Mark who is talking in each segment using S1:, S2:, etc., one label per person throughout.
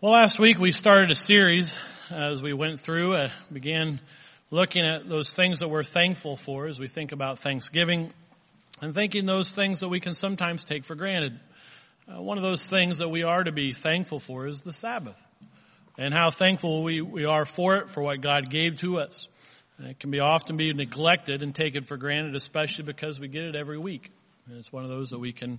S1: Well, last week we started a series as we went through, began looking at those things that we're thankful for as we think about Thanksgiving and thinking those things that we can sometimes take for granted. One of those things that we are to be thankful for is the Sabbath and how thankful we are for it, for what God gave to us. It can often be neglected and taken for granted, especially because we get it every week. And it's one of those that we can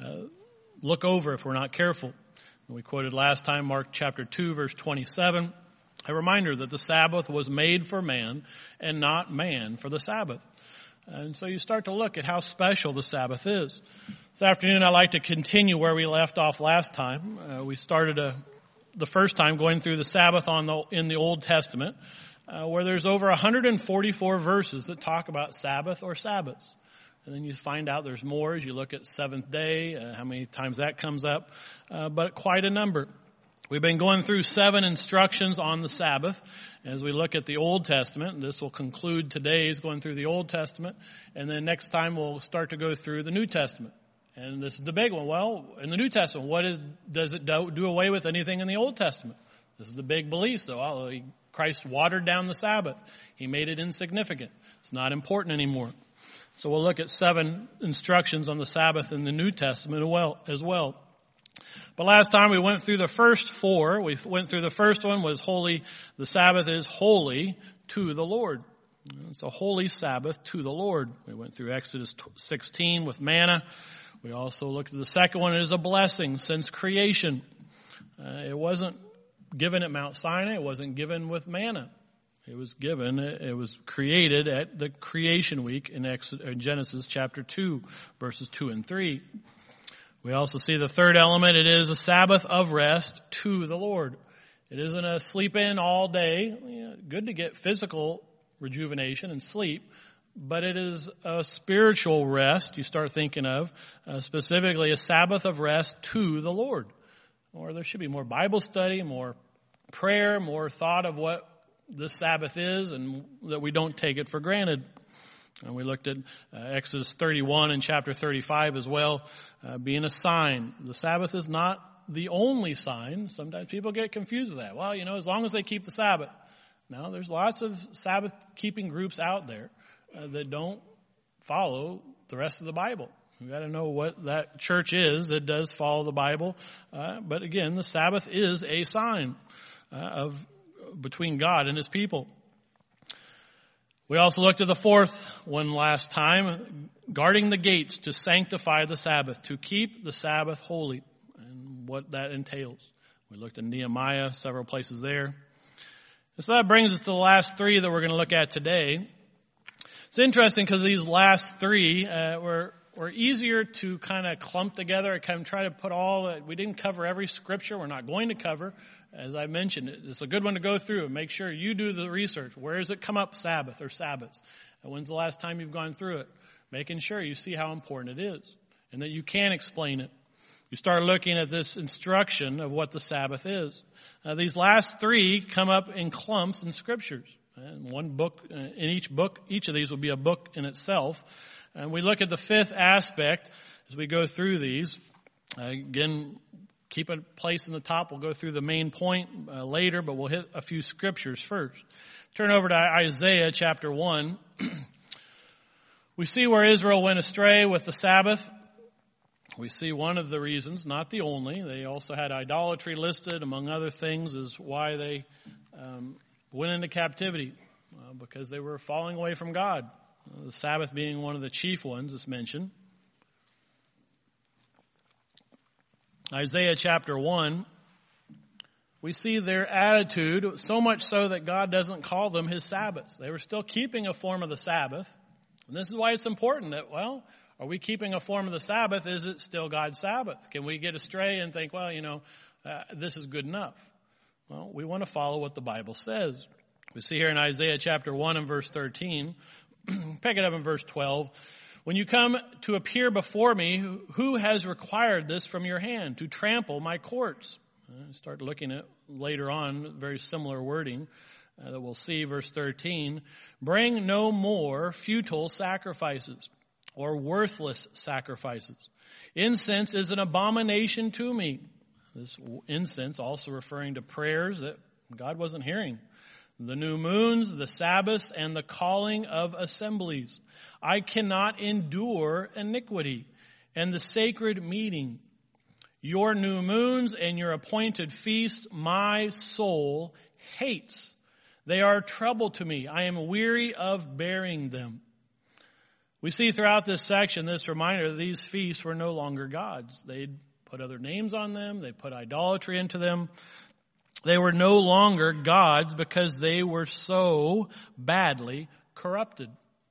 S1: look over if we're not careful. We quoted last time Mark chapter 2, verse 27, a reminder that the Sabbath was made for man and not man for the Sabbath. And so you start to look at how special the Sabbath is. This afternoon I'd like to continue where we left off last time. We started the first time going through the Sabbath in the Old Testament, where there's over 144 verses that talk about Sabbath or Sabbaths. And then you find out there's more as you look at seventh day, how many times that comes up, but quite a number. We've been going through 7 instructions on the Sabbath as we look at the Old Testament. This will conclude today's going through the Old Testament, and then next time we'll start to go through the New Testament. And this is the big one. Well, in the New Testament, does it do away with anything in the Old Testament? This is the big belief, though. Christ watered down the Sabbath. He made it insignificant. It's not important anymore. So we'll look at 7 instructions on the Sabbath in the New Testament as well. But last time we went through the first 4. We went through the first one was holy. The Sabbath is holy to the Lord. It's a holy Sabbath to the Lord. We went through Exodus 16 with manna. We also looked at the second one. It is a blessing since creation. It wasn't given at Mount Sinai. It wasn't given with manna. It was created at the creation week in Genesis chapter 2, verses 2 and 3. We also see the third element. It is a Sabbath of rest to the Lord. It isn't a sleep in all day. Good to get physical rejuvenation and sleep, but it is a spiritual rest you start thinking of, specifically a Sabbath of rest to the Lord. Or there should be more Bible study, more prayer, more thought of what this Sabbath is, and that we don't take it for granted. And we looked at Exodus 31 and chapter 35 as well, being a sign. The Sabbath is not the only sign. Sometimes people get confused with that. Well, as long as they keep the Sabbath. No, there's lots of Sabbath-keeping groups out there that don't follow the rest of the Bible. We've got to know what that church is that does follow the Bible. But again, the Sabbath is a sign between God and His people. We also looked at the fourth one last time, guarding the gates to sanctify the Sabbath, to keep the Sabbath holy, and what that entails. We looked at Nehemiah, several places there. And so that brings us to the last 3 that we're going to look at today. It's interesting because these last 3 were easier to kind of clump together. I kind of try to put we didn't cover every scripture. We're not going to cover. As I mentioned, it's a good one to go through and make sure you do the research. Where does it come up, Sabbath or Sabbaths? And when's the last time you've gone through it? Making sure you see how important it is and that you can explain it. You start looking at this instruction of what the Sabbath is. These last 3 come up in clumps in scriptures. And one book, in each of these will be a book in itself. And we look at the 5th aspect as we go through these. Again, keep a place in the top. We'll go through the main point later, but we'll hit a few scriptures first. Turn over to Isaiah chapter 1. We see where Israel went astray with the Sabbath. We see one of the reasons, not the only. They also had idolatry listed, among other things, as why they went into captivity, because they were falling away from God. The Sabbath being one of the chief ones that's mentioned. Isaiah chapter 1, we see their attitude, so much so that God doesn't call them His Sabbaths. They were still keeping a form of the Sabbath. And this is why it's important that, are we keeping a form of the Sabbath? Is it still God's Sabbath? Can we get astray and think, this is good enough? Well, we want to follow what the Bible says. We see here in Isaiah chapter 1 and verse 13, pick it up in verse 12. When you come to appear before me, who has required this from your hand, to trample my courts? Start looking at later on, very similar wording that we'll see, verse 13. Bring no more futile sacrifices or worthless sacrifices. Incense is an abomination to me. This incense also referring to prayers that God wasn't hearing. The new moons, the Sabbaths, and the calling of assemblies. I cannot endure iniquity and the sacred meeting. Your new moons and your appointed feasts my soul hates. They are trouble to me. I am weary of bearing them. We see throughout this section this reminder that these feasts were no longer God's. They'd put other names on them. They put idolatry into them. They were no longer God's because they were so badly corrupted.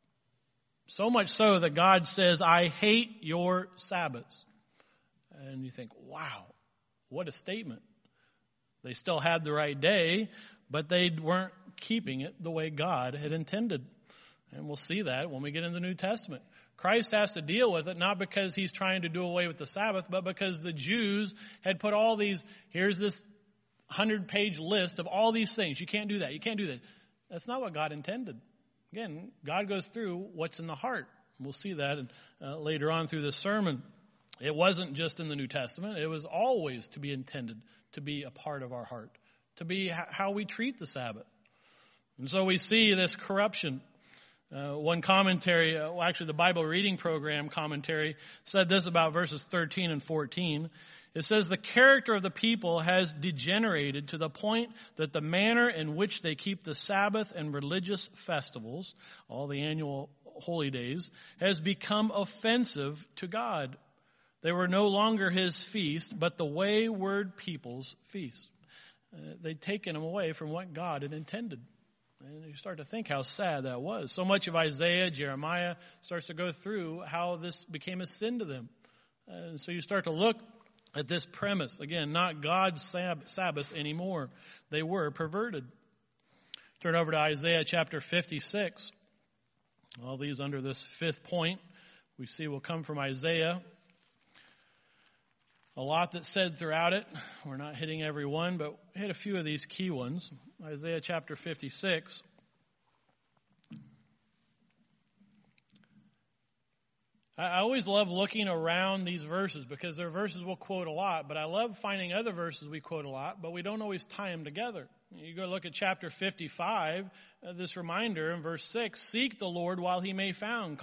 S1: So much so that God says, I hate your Sabbaths. And you think, wow, what a statement. They still had the right day, but they weren't keeping it the way God had intended. And we'll see that when we get into the New Testament. Christ has to deal with it, not because he's trying to do away with the Sabbath, but because the Jews had put all these, here's this 100-page list of all these things. You can't do that. You can't do that. That's not what God intended. Again, God goes through what's in the heart. We'll see that later on through this sermon. It wasn't just in the New Testament. It was always to be intended to be a part of our heart, to be how we treat the Sabbath. And so we see this corruption. One commentary, actually the Bible reading program commentary, said this about verses 13 and 14. It says, the character of the people has degenerated to the point that the manner in which they keep the Sabbath and religious festivals, all the annual holy days, has become offensive to God. They were no longer his feast, but the wayward people's feast. They'd taken them away from what God had intended. And you start to think how sad that was. So much of Isaiah, Jeremiah starts to go through how this became a sin to them. And so you start to look at this premise. Again, not God's Sabbaths anymore. They were perverted. Turn over to Isaiah chapter 56. All these under this fifth point we see will come from Isaiah. A lot that's said throughout it. We're not hitting every one, but we hit a few of these key ones. Isaiah chapter 56. I always love looking around these verses because they're verses we'll quote a lot, but I love finding other verses we quote a lot, but we don't always tie them together. You go look at chapter 55, this reminder in verse 6, seek the Lord while he may be found,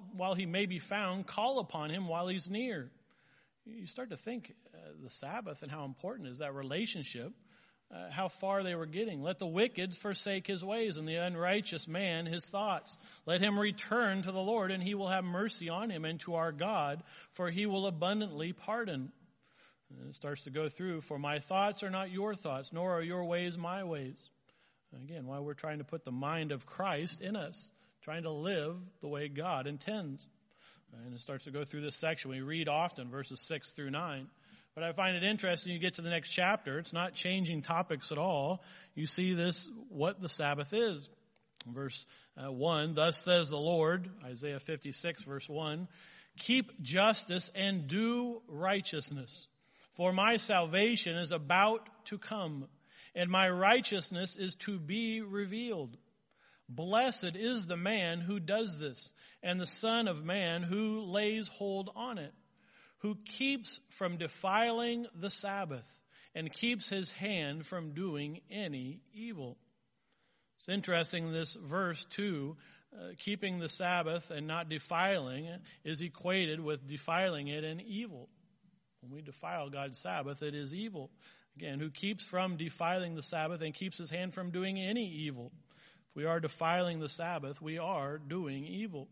S1: call upon him while he's near. You start to think the Sabbath and how important is that relationship, how far they were getting. Let the wicked forsake his ways and the unrighteous man his thoughts. Let him return to the Lord and he will have mercy on him and to our God, for he will abundantly pardon. And it starts to go through, for my thoughts are not your thoughts, nor are your ways my ways. Again, why we're trying to put the mind of Christ in us, trying to live the way God intends. And it starts to go through this section. We read often verses 6 through 9. But I find it interesting, you get to the next chapter, it's not changing topics at all. You see this, what the Sabbath is. Verse 1, thus says the Lord, Isaiah 56 verse 1, keep justice and do righteousness, for my salvation is about to come, and my righteousness is to be revealed. Blessed is the man who does this, and the Son of Man who lays hold on it, who keeps from defiling the Sabbath, and keeps his hand from doing any evil. It's interesting, this verse 2, keeping the Sabbath and not defiling it is equated with defiling it and evil. When we defile God's Sabbath, it is evil. Again, who keeps from defiling the Sabbath and keeps his hand from doing any evil. If we are defiling the Sabbath, we are doing evil.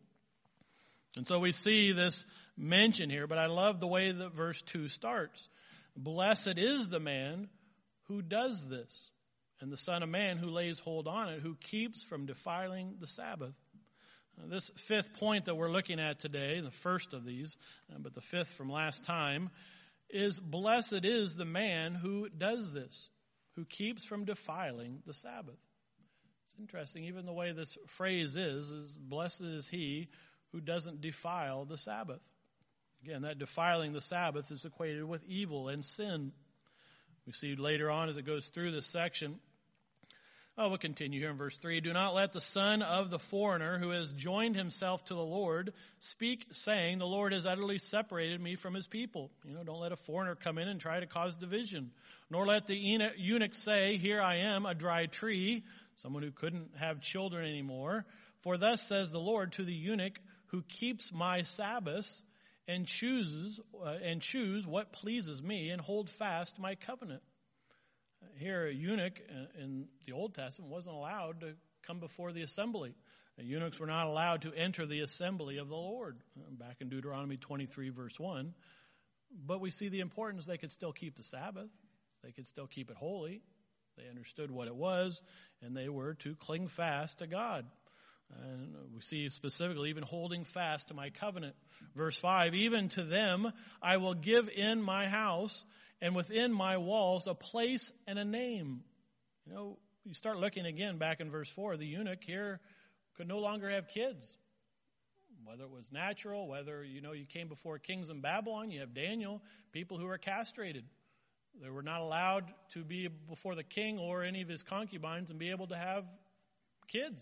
S1: And so we see this mention here, but I love the way that verse 2 starts. Blessed is the man who does this, and the Son of Man who lays hold on it, who keeps from defiling the Sabbath. This fifth point that we're looking at today, the first of these, but the fifth from last time, is blessed is the man who does this, who keeps from defiling the Sabbath. It's interesting, even the way this phrase is blessed is he who doesn't defile the Sabbath. Again, that defiling the Sabbath is equated with evil and sin. We see later on as it goes through this section, Oh, we'll continue here in verse 3. Do not let the son of the foreigner who has joined himself to the Lord speak, saying, the Lord has utterly separated me from his people. Don't let a foreigner come in and try to cause division. Nor let the eunuch say, here I am, a dry tree, someone who couldn't have children anymore. For thus says the Lord to the eunuch who keeps my Sabbaths and choose what pleases me and hold fast my covenant. Here, a eunuch in the Old Testament wasn't allowed to come before the assembly. The eunuchs were not allowed to enter the assembly of the Lord, back in Deuteronomy 23, verse 1. But we see the importance. They could still keep the Sabbath. They could still keep it holy. They understood what it was, and they were to cling fast to God. And we see specifically even holding fast to my covenant. Verse 5, even to them I will give in my house and within my walls a place and a name. You start looking again back in verse 4, the eunuch here could no longer have kids. Whether it was natural, whether, you came before kings in Babylon, you have Daniel, people who were castrated. They were not allowed to be before the king or any of his concubines and be able to have kids.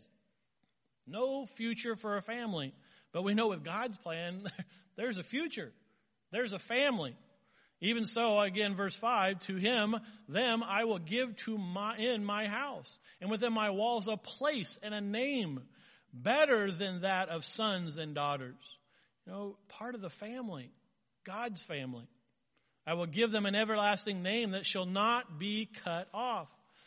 S1: No future for a family. But we know with God's plan, there's a future. There's a family. Even so, again, verse 5, to them I will give in my house, and within my walls a place and a name better than that of sons and daughters. Part of the family, God's family. I will give them an everlasting name that shall not be cut off.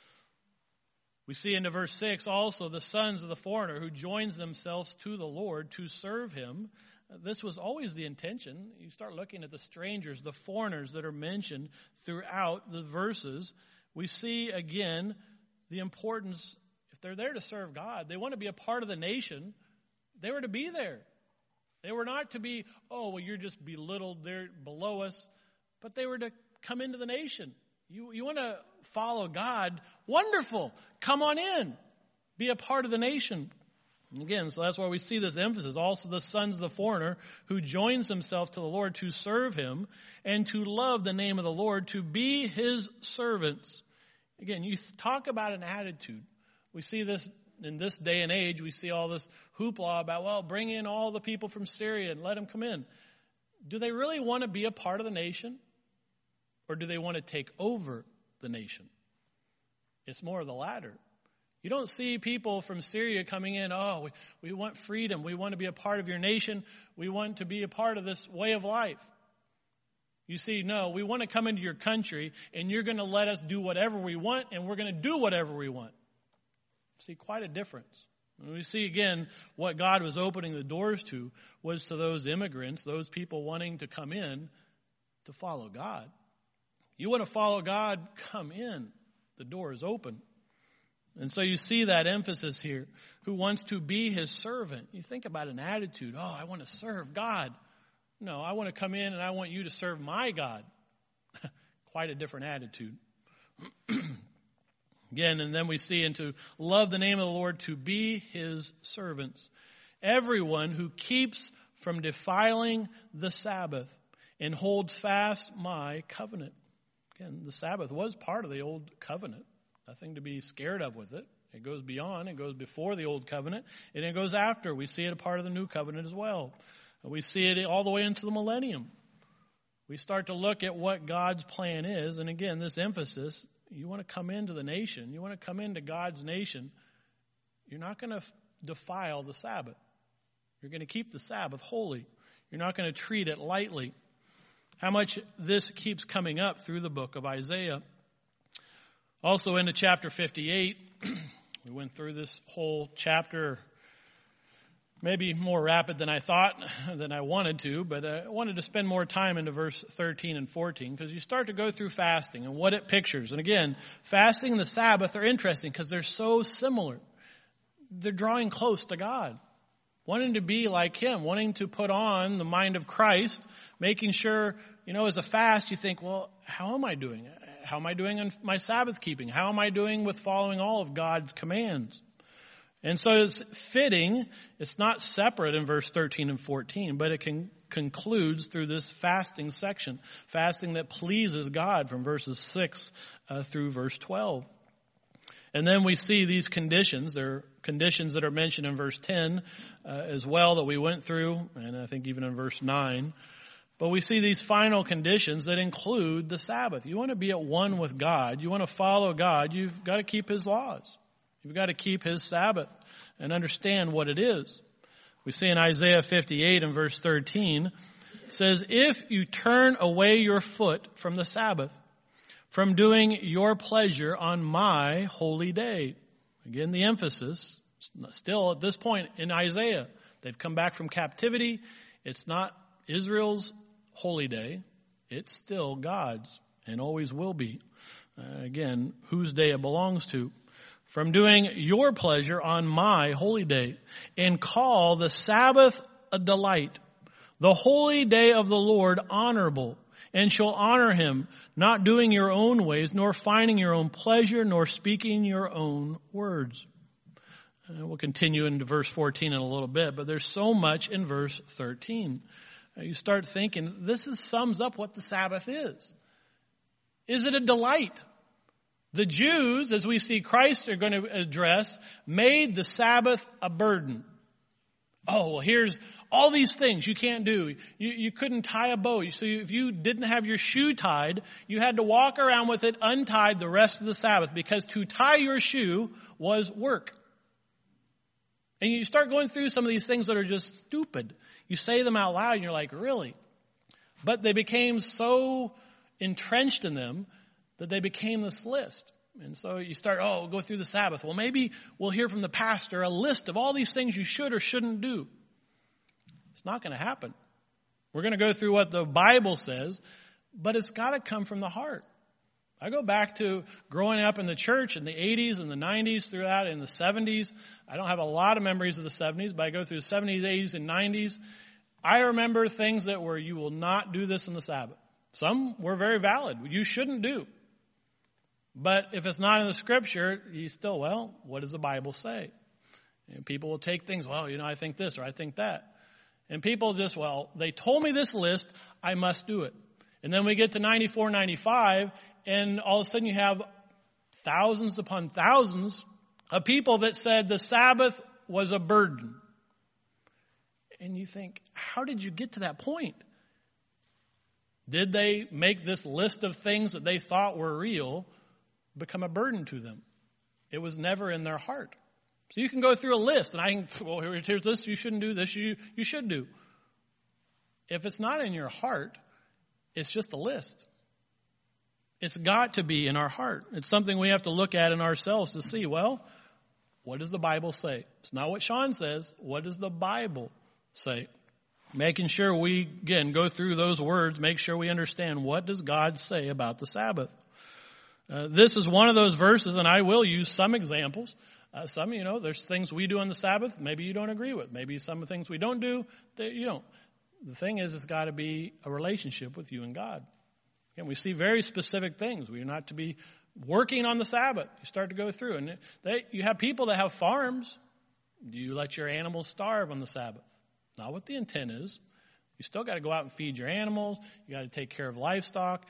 S1: We see into verse 6 also the sons of the foreigner who joins themselves to the Lord to serve him. This was always the intention. You start looking at the strangers, the foreigners that are mentioned throughout the verses. We see again the importance, if they're there to serve God, they want to be a part of the nation, they were to be there. They were not to be, you're just belittled, they're below us, but they were to come into the nation. You want to follow God? Wonderful. Come on in. Be a part of the nation. And again, so that's why we see this emphasis. Also the sons of the foreigner who joins himself to the Lord to serve him and to love the name of the Lord, to be his servants. Again, you talk about an attitude. We see this in this day and age. We see all this hoopla about, bring in all the people from Syria and let them come in. Do they really want to be a part of the nation? Or do they want to take over the nation? It's more of the latter. You don't see people from Syria coming in, we want freedom. We want to be a part of your nation. We want to be a part of this way of life. You see, no, we want to come into your country and you're going to let us do whatever we want and we're going to do whatever we want. See, quite a difference. And we see again what God was opening the doors to was to those immigrants, those people wanting to come in to follow God. You want to follow God? Come in. The door is open. And so you see that emphasis here. Who wants to be his servant? You think about an attitude. I want to serve God. No, I want to come in and I want you to serve my God. Quite a different attitude. Again, and then we see to love the name of the Lord, to be his servants. Everyone who keeps from defiling the Sabbath and holds fast my covenant. Again, the Sabbath was part of the old covenant. Nothing to be scared of with it. It goes beyond, it goes before the old covenant, and it goes after. We see it a part of the new covenant as well. We see it all the way into the millennium. We start to look at what God's plan is, and again, this emphasis, you want to come into the nation, you want to come into God's nation, you're not going to defile the Sabbath. You're going to keep the Sabbath holy. You're not going to treat it lightly. How much this keeps coming up through the book of Isaiah. Also into chapter 58, we went through this whole chapter, maybe more rapid than I thought, than I wanted to, but I wanted to spend more time into verse 13 and 14 because you start to go through fasting and what it pictures. And again, fasting and the Sabbath are interesting because they're so similar. They're drawing close to God, wanting to be like him, wanting to put on the mind of Christ, making sure, as a fast, you think, how am I doing? How am I doing in my Sabbath keeping? How am I doing with following all of God's commands? And so it's fitting. It's not separate in verse 13 and 14, but it concludes through this fasting section, fasting that pleases God from verses 6 through verse 12. And then we see these conditions. There are conditions that are mentioned in verse 10 as well that we went through, and I think even in verse 9. But we see these final conditions that include the Sabbath. You want to be at one with God. You want to follow God. You've got to keep His laws. You've got to keep His Sabbath and understand what it is. We see in Isaiah 58 and verse 13, it says, if you turn away your foot from the Sabbath, from doing your pleasure on my holy day. Again, the emphasis, still at this point in Isaiah, they've come back from captivity. It's not Israel's holy day. It's still God's and always will be. Again, whose day it belongs to. From doing your pleasure on my holy day, and call the Sabbath a delight, the holy day of the Lord honorable, and shall honor Him, not doing your own ways, nor finding your own pleasure, nor speaking your own words. We'll continue into verse 14 in a little bit, but there's so much in verse 13. You start thinking, this sums up what the Sabbath is. Is it a delight? The Jews, as we see Christ are going to address, made the Sabbath a burden. Oh, well, here's all these things you can't do. You couldn't tie a bow. So if you didn't have your shoe tied, you had to walk around with it untied the rest of the Sabbath, because to tie your shoe was work. And you start going through some of these things that are just stupid. You say them out loud and you're like, really? But they became so entrenched in them that they became this list. And so you start, we'll go through the Sabbath. Well, maybe we'll hear from the pastor a list of all these things you should or shouldn't do. It's not going to happen. We're going to go through what the Bible says, but it's got to come from the heart. I go back to growing up in the church in the 80s and the 90s, through that in the 70s. I don't have a lot of memories of the 70s, but I go through the 70s, 80s, and 90s. I remember things that were, you will not do this on the Sabbath. Some were very valid. You shouldn't do. But if it's not in the Scripture, you still, what does the Bible say? And people will take things, I think this or I think that. And people just, they told me this list, I must do it. And then we get to 94, 95, and all of a sudden you have thousands upon thousands of people that said the Sabbath was a burden. And you think, how did you get to that point? Did they make this list of things that they thought were real become a burden to them? It was never in their heart. So you can go through a list, and I can, here's this you shouldn't do, this you should do. If it's not in your heart, it's just a list. It's got to be in our heart. It's something we have to look at in ourselves to see, what does the Bible say? It's not what Sean says. What does the Bible say? Making sure we, again, go through those words, make sure we understand what does God say about the Sabbath. This is one of those verses, and I will use some examples. Some, there's things we do on the Sabbath maybe you don't agree with. Maybe some of the things we don't do that you don't. The thing is, it's got to be a relationship with you and God. And we see very specific things. We are not to be working on the Sabbath. You start to go through, and you have people that have farms. Do you let your animals starve on the Sabbath? Not what the intent is. You still got to go out and feed your animals. You got to take care of livestock.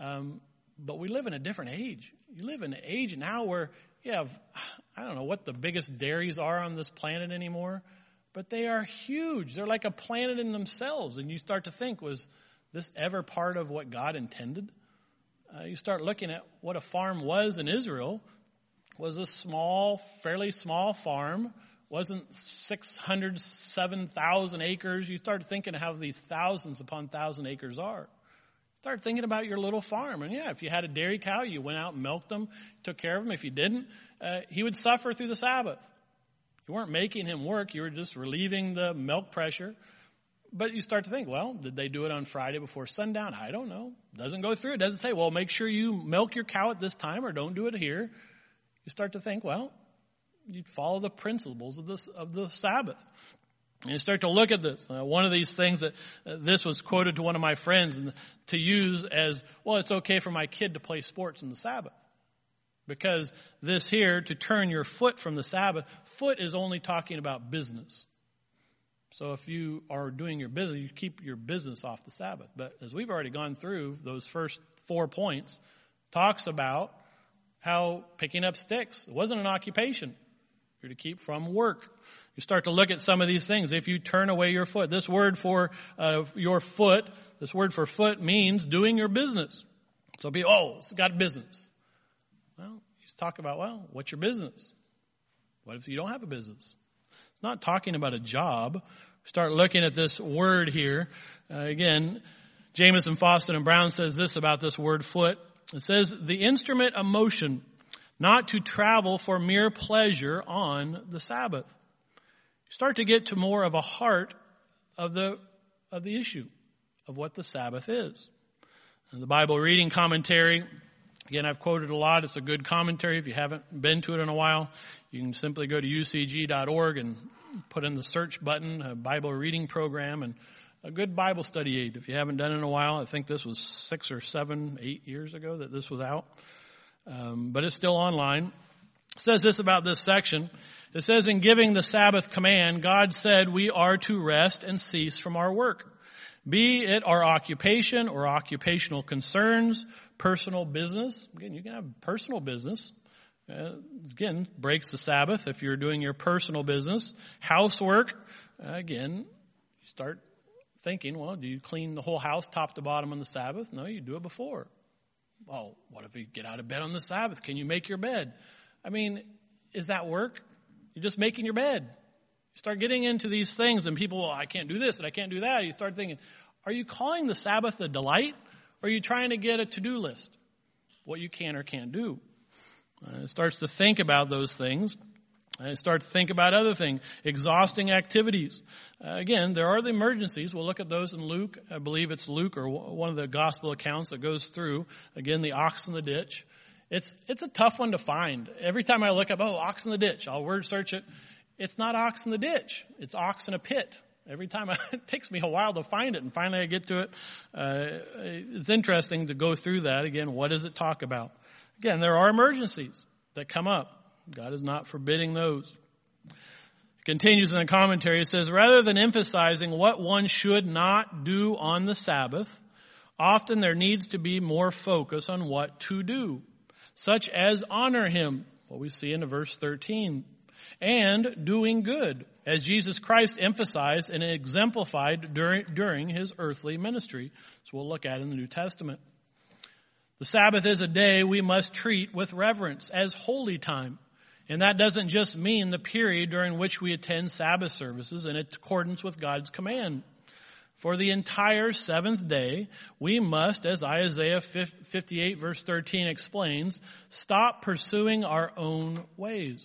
S1: But we live in a different age. You live in an age now where you have, I don't know what the biggest dairies are on this planet anymore, but they are huge. They're like a planet in themselves. And you start to think, was this ever part of what God intended? You start looking at what a farm was in Israel. Was a small, fairly small farm. Wasn't 600, 7,000 acres. You start thinking of how these thousands upon thousand acres are. Start thinking about your little farm. And if you had a dairy cow, you went out and milked them, took care of them. If you didn't, he would suffer through the Sabbath. You weren't making him work. You were just relieving the milk pressure. But you start to think, did they do it on Friday before sundown? I don't know. Doesn't go through. It doesn't say, make sure you milk your cow at this time or don't do it here. You start to think, you'd follow the principles of the Sabbath. And you start to look at this. One of these things that this was quoted to one of my friends to use as, it's okay for my kid to play sports in the Sabbath. Because this here, to turn your foot from the Sabbath, foot is only talking about business. So if you are doing your business, you keep your business off the Sabbath. But as we've already gone through, those first 4 points talks about how picking up sticks, it wasn't an occupation. You're to keep from work. You start to look at some of these things. If you turn away your foot, this word for your foot, this word for foot means doing your business. So it's got business. Well, you talk about, what's your business? What if you don't have a business? It's not talking about a job. Start looking at this word here. Again, Jamieson, Foston, and Brown says this about this word foot. It says, the instrument of motion, not to travel for mere pleasure on the Sabbath. You start to get to more of a heart of the issue of what the Sabbath is. And the Bible reading commentary, again, I've quoted a lot. It's a good commentary. If you haven't been to it in a while, you can simply go to ucg.org and put in the search button, a Bible reading program, and a good Bible study aid. If you haven't done it in a while, I think this was 6 or 7, 8 years ago that this was out. But it's still online. It says this about this section. It says, in giving the Sabbath command, God said we are to rest and cease from our work, be it our occupation or occupational concerns, personal business. Again, you can have personal business. Again, breaks the Sabbath if you're doing your personal business. Housework. Again, you start thinking, do you clean the whole house top to bottom on the Sabbath? No, you do it before. Well, what if you get out of bed on the Sabbath? Can you make your bed? I mean, is that work? You're just making your bed. You start getting into these things and people, I can't do this and I can't do that. You start thinking, are you calling the Sabbath a delight? Or are you trying to get a to-do list? What you can or can't do. It starts to think about those things. And start to think about other things, exhausting activities. Again, there are the emergencies. We'll look at those in Luke. I believe it's Luke or one of the gospel accounts that goes through. Again, the ox in the ditch. It's a tough one to find. Every time I look up, ox in the ditch, I'll word search it. It's not ox in the ditch. It's ox in a pit. Every time it takes me a while to find it, and finally I get to it. It's interesting to go through that. Again, what does it talk about? Again, there are emergencies that come up. God is not forbidding those. It continues in the commentary. It says, rather than emphasizing what one should not do on the Sabbath, often there needs to be more focus on what to do, such as honor him, what we see in verse 13, and doing good, as Jesus Christ emphasized and exemplified during his earthly ministry. So we'll look at in the New Testament. The Sabbath is a day we must treat with reverence as holy time. And that doesn't just mean the period during which we attend Sabbath services in accordance with God's command. For the entire seventh day, we must, as Isaiah 58 verse 13 explains, stop pursuing our own ways.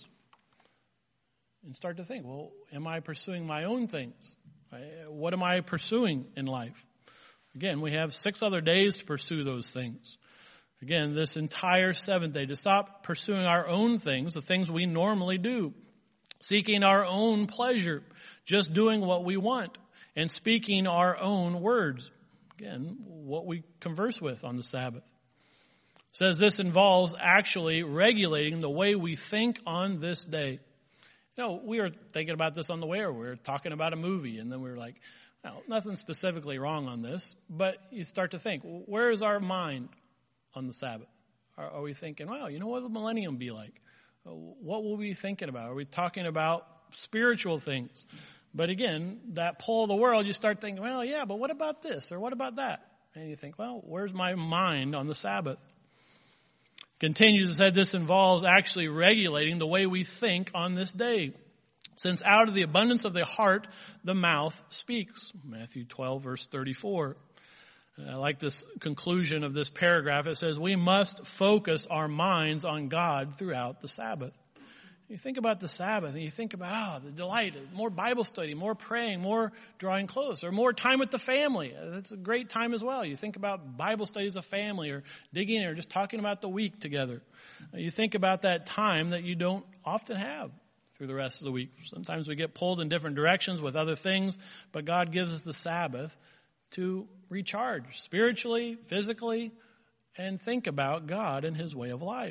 S1: And start to think, am I pursuing my own things? What am I pursuing in life? Again, we have 6 other days to pursue those things. Again, this entire seventh day, to stop pursuing our own things, the things we normally do, seeking our own pleasure, just doing what we want, and speaking our own words. Again, what we converse with on the Sabbath. It says this involves actually regulating the way we think on this day. We were thinking about this on the way, or we were talking about a movie, and then we were like, nothing specifically wrong on this, but you start to think, where is our mind on the Sabbath? Are we thinking, what will the millennium be like? What will we be thinking about? Are we talking about spiritual things? But again, that pull of the world, you start thinking, but what about this or what about that? And you think, where's my mind on the Sabbath? Continues to say this involves actually regulating the way we think on this day. Since out of the abundance of the heart, the mouth speaks. Matthew 12, verse 34. I like this conclusion of this paragraph. It says, we must focus our minds on God throughout the Sabbath. You think about the Sabbath and you think about, the delight, more Bible study, more praying, more drawing close, or more time with the family. That's a great time as well. You think about Bible studies of family or digging or just talking about the week together. You think about that time that you don't often have through the rest of the week. Sometimes we get pulled in different directions with other things, but God gives us the Sabbath to recharge spiritually, physically, and think about God and his way of life.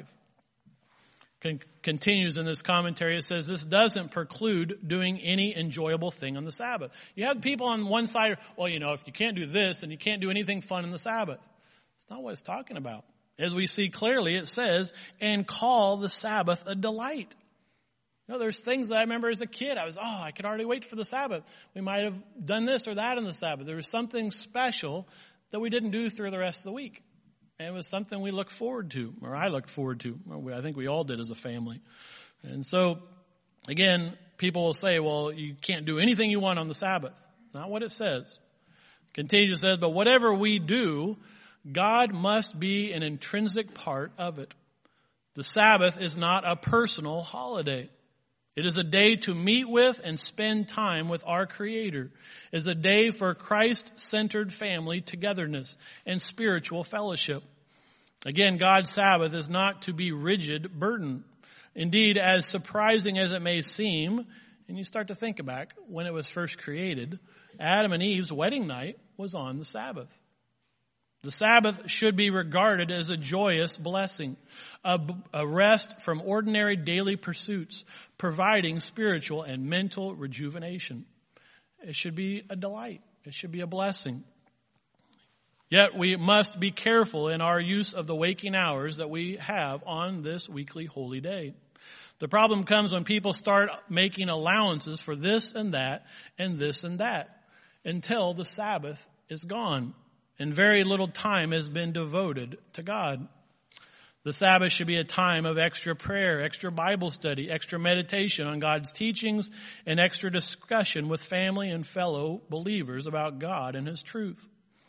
S1: Continues in this commentary, it says this doesn't preclude doing any enjoyable thing on the Sabbath. You have people on one side, if you can't do this, then you can't do anything fun on the Sabbath. It's not what it's talking about. As we see clearly, it says, and call the Sabbath a delight. There's things that I remember as a kid. I could hardly wait for the Sabbath. We might have done this or that on the Sabbath. There was something special that we didn't do through the rest of the week. And it was something we looked forward to, or I looked forward to. I think we all did as a family. And so, again, people will say, well, you can't do anything you want on the Sabbath. Not what it says. Continues, says, but whatever we do, God must be an intrinsic part of it. The Sabbath is not a personal holiday. It is a day to meet with and spend time with our Creator. It is a day for Christ-centered family togetherness and spiritual fellowship. Again, God's Sabbath is not to be rigid burden. Indeed, as surprising as it may seem, and you start to think back when it was first created, Adam and Eve's wedding night was on the Sabbath. The Sabbath should be regarded as a joyous blessing, a rest from ordinary daily pursuits, providing spiritual and mental rejuvenation. It should be a delight. It should be a blessing. Yet we must be careful in our use of the waking hours that we have on this weekly holy day. The problem comes when people start making allowances for this and that and this and that until the Sabbath is gone and very little time has been devoted to God. The Sabbath should be a time of extra prayer, extra Bible study, extra meditation on God's teachings, and extra discussion with family and fellow believers about God and His truth.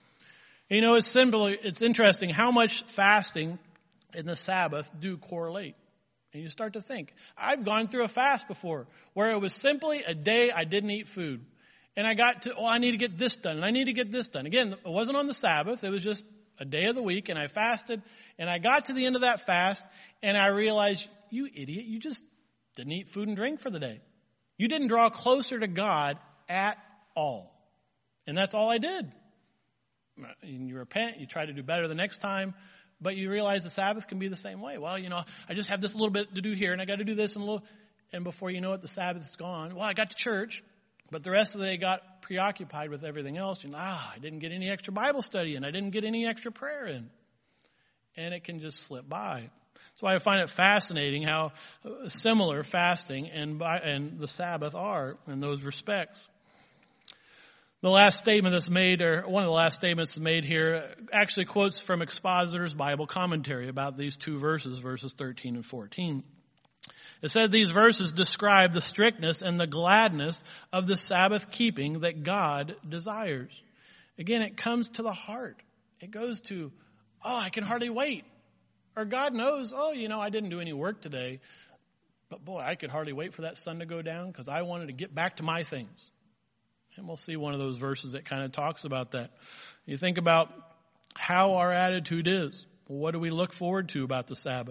S1: It's interesting how much fasting and the Sabbath do correlate. And you start to think, I've gone through a fast before where it was simply a day I didn't eat food. And I got to, I need to get this done, and I need to get this done. Again, it wasn't on the Sabbath. It was just a day of the week, and I fasted. And I got to the end of that fast, and I realized, you idiot, you just didn't eat food and drink for the day. You didn't draw closer to God at all. And that's all I did. And you repent, you try to do better the next time, but you realize the Sabbath can be the same way. Well, I just have this little bit to do here, and I got to do this and before you know it, the Sabbath is gone. Well, I got to church. But the rest of the day got preoccupied with everything else. I didn't get any extra Bible study in. I didn't get any extra prayer in. And it can just slip by. That's why I find it fascinating how similar fasting and the Sabbath are in those respects. The last statement that's made, or one of the last statements made here, actually quotes from Expositor's Bible Commentary about these two verses 13 and 14. It said these verses describe the strictness and the gladness of the Sabbath keeping that God desires. Again, it comes to the heart. It goes to, I can hardly wait. Or God knows, I didn't do any work today, but boy, I could hardly wait for that sun to go down because I wanted to get back to my things. And we'll see one of those verses that kind of talks about that. You think about how our attitude is. What do we look forward to about the Sabbath?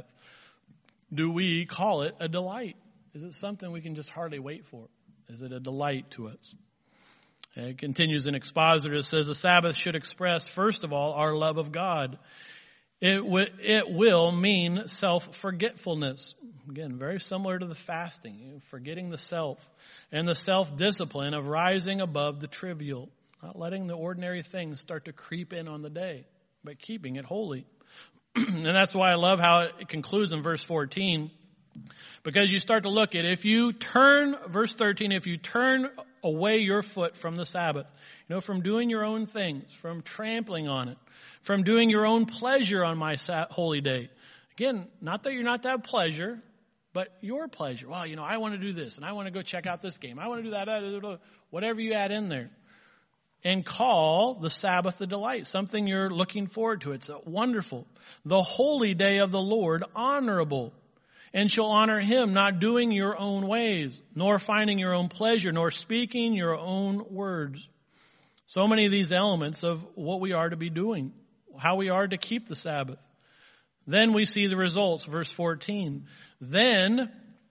S1: Do we call it a delight? Is it something we can just hardly wait for? Is it a delight to us? And it continues in Expositor. It says the Sabbath should express, first of all, our love of God. It will mean self-forgetfulness. Again, very similar to the fasting, forgetting the self. And the self-discipline of rising above the trivial. Not letting the ordinary things start to creep in on the day, but keeping it holy. And that's why I love how it concludes in verse 14. Because you start to look at, verse 13, if you turn away your foot from the Sabbath, from doing your own things, from trampling on it, from doing your own pleasure on my holy day. Again, not that you're not to have pleasure, but your pleasure. Well, I want to do this, and I want to go check out this game. I want to do that, whatever you add in there. And call the Sabbath a delight, something you're looking forward to. It's wonderful. The holy day of the Lord, honorable. And shall honor Him, not doing your own ways, nor finding your own pleasure, nor speaking your own words. So many of these elements of what we are to be doing, how we are to keep the Sabbath. Then we see the results, verse 14. Then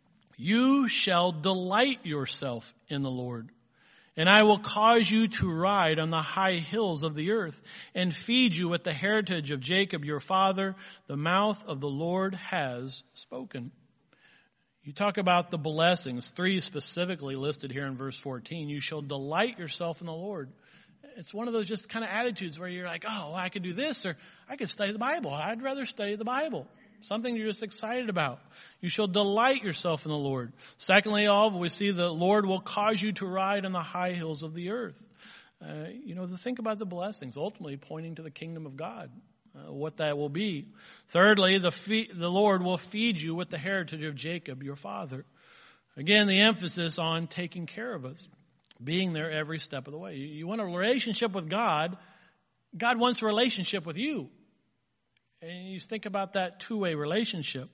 S1: you shall delight yourself in the Lord. And I will cause you to ride on the high hills of the earth and feed you with the heritage of Jacob your father. The mouth of the Lord has spoken. You talk about the blessings, 3 specifically listed here in verse 14. You shall delight yourself in the Lord. it's one of those just kind of attitudes where you're like, oh, I could do this, or I could study the Bible. I'd rather study the Bible. Something you're just excited about. You shall delight yourself in the Lord. Secondly, we see the Lord will cause you to ride on the high hills of the earth. To think about the blessings, ultimately pointing to the kingdom of God, what that will be. Thirdly, the Lord will feed you with the heritage of Jacob, your father. Again, the emphasis on taking care of us, being there every step of the way. You want a relationship with God. God wants a relationship with you. And you think about that two-way relationship.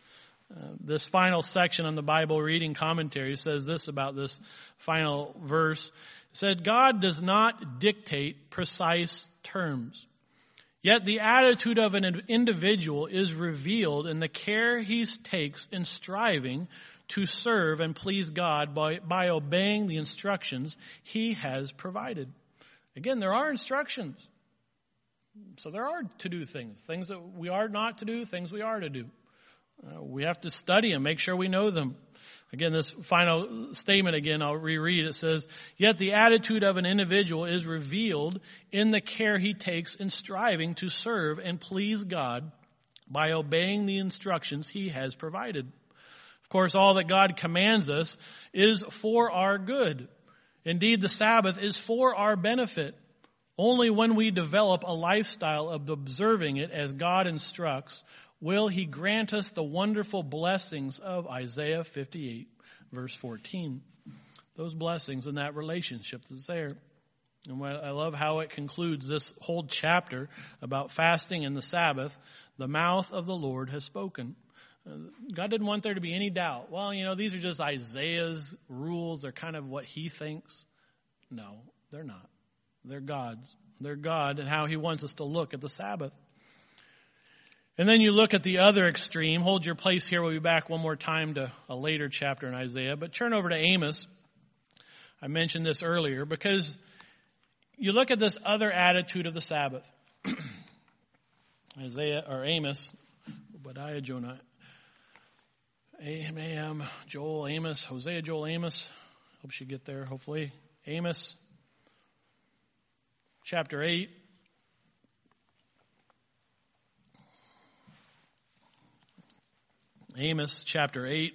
S1: This final section on the Bible reading commentary says this about this final verse. It said, God does not dictate precise terms. Yet the attitude of an individual is revealed in the care he takes in striving to serve and please God by obeying the instructions he has provided. Again, there are instructions. So there are to-do things that we are not to do, things we are to do. We have to study them, make sure we know them. Again, this final statement again, I'll reread. It says, yet the attitude of an individual is revealed in the care he takes in striving to serve and please God by obeying the instructions he has provided. Of course, all that God commands us is for our good. Indeed, the Sabbath is for our benefit. Only when we develop a lifestyle of observing it as God instructs will he grant us the wonderful blessings of Isaiah 58, verse 14. Those blessings and that relationship that's there. And I love how it concludes this whole chapter about fasting and the Sabbath. The mouth of the Lord has spoken. God didn't want there to be any doubt. Well, these are just Isaiah's rules. They're kind of what he thinks. No, they're not. They're God's. They're God and how he wants us to look at the Sabbath. And then you look at the other extreme. Hold your place here. We'll be back one more time to a later chapter in Isaiah. But turn over to Amos. I mentioned this earlier because you look at this other attitude of the Sabbath. Amos, Obadiah, Jonah, Joel, Amos, Hosea, Joel, Amos. Helps you get there, hopefully. Amos. Chapter 8. Amos chapter 8.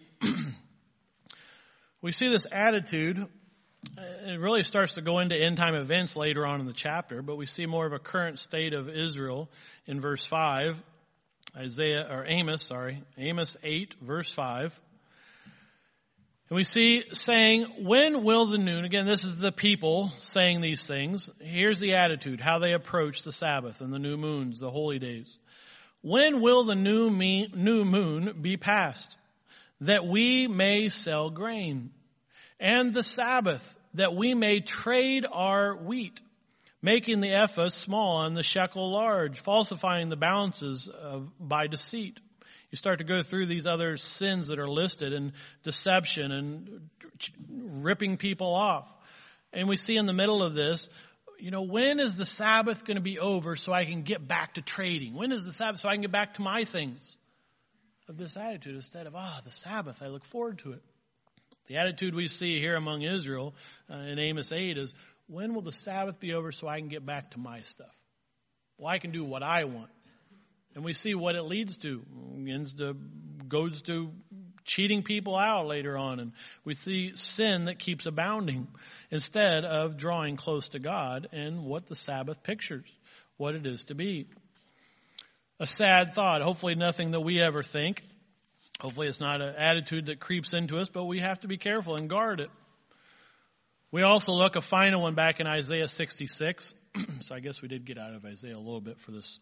S1: We see this attitude. It really starts to go into end time events later on in the chapter, but we see more of a current state of Israel in verse 5. Amos 8, verse 5. And we see saying, when will the noon, again, this is the people saying these things. Here's the attitude, how they approach the Sabbath and the new moons, the holy days. When will the new moon be passed, that we may sell grain? And the Sabbath, that we may trade our wheat, making the ephah small and the shekel large, falsifying the balances by deceit. You start to go through these other sins that are listed, and deception and ripping people off. And we see in the middle of this, when is the Sabbath going to be over so I can get back to trading? When is the Sabbath so I can get back to my things? Of this attitude instead of, the Sabbath, I look forward to it. The attitude we see here among Israel in Amos 8 is, when will the Sabbath be over so I can get back to my stuff? Well, I can do what I want. And we see what it leads to. It goes to cheating people out later on. And we see sin that keeps abounding instead of drawing close to God and what the Sabbath pictures, what it is to be. A sad thought. Hopefully nothing that we ever think. Hopefully it's not an attitude that creeps into us, but we have to be careful and guard it. We also look a final one back in Isaiah 66. So I guess we did get out of Isaiah a little bit for this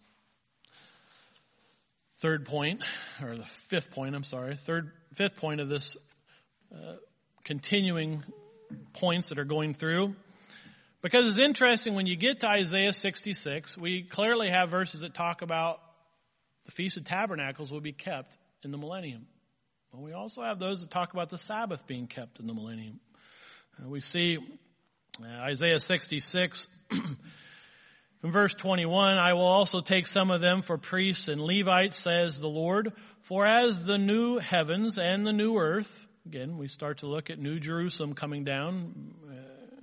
S1: fifth point of this continuing points that are going through. Because it's interesting, when you get to Isaiah 66, we clearly have verses that talk about the Feast of Tabernacles will be kept in the millennium. But we also have those that talk about the Sabbath being kept in the millennium. We see Isaiah 66 in verse 21, I will also take some of them for priests and Levites, says the Lord. For as the new heavens and the new earth, again, we start to look at New Jerusalem coming down,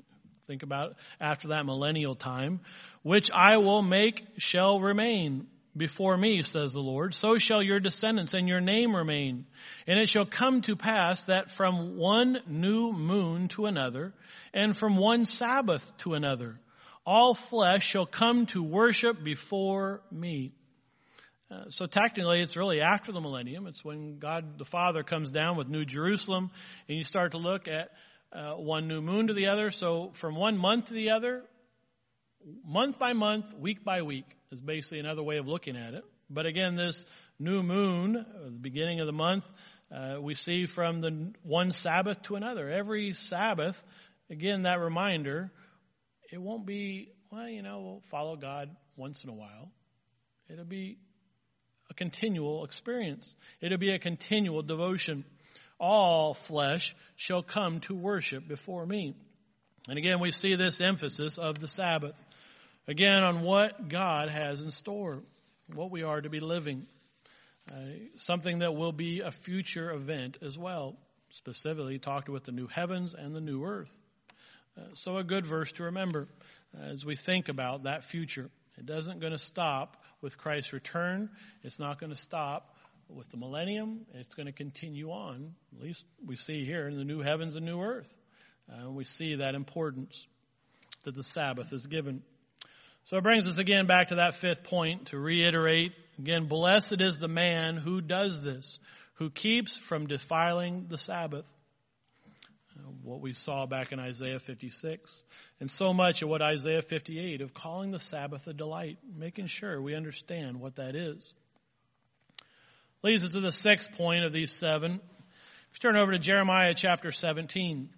S1: Think about after that millennial time. Which I will make shall remain before me, says the Lord. So shall your descendants and your name remain. And it shall come to pass that from one new moon to another, and from one Sabbath to another, all flesh shall come to worship before me. So technically, it's really after the millennium. It's when God the Father comes down with New Jerusalem, and you start to look at one new moon to the other. So from one month to the other, month by month, week by week, is basically another way of looking at it. But again, this new moon, the beginning of the month, we see from the one Sabbath to another. Every Sabbath, again, that reminder, it won't be, we'll follow God once in a while. It'll be a continual experience. It'll be a continual devotion. All flesh shall come to worship before me. And again, we see this emphasis of the Sabbath. Again, on what God has in store, what we are to be living. Something that will be a future event as well. Specifically, talked with the new heavens and the new earth. So a good verse to remember as we think about that future. It isn't going to stop with Christ's return. It's not going to stop with the millennium. It's going to continue on. At least we see here in the new heavens and new earth. We see that importance that the Sabbath is given. So it brings us again back to that fifth point to reiterate. Again, blessed is the man who does this, who keeps from defiling the Sabbath. What we saw back in Isaiah 56. And so much of what Isaiah 58 of calling the Sabbath a delight, making sure we understand what that is. Leads us to the sixth point of these seven. If you turn over to Jeremiah chapter 17.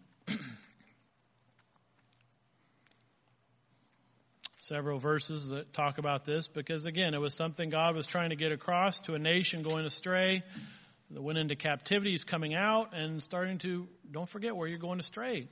S1: Several verses that talk about this because, again, it was something God was trying to get across to a nation going astray that went into captivity. He's coming out and starting to, don't forget where you're going astray.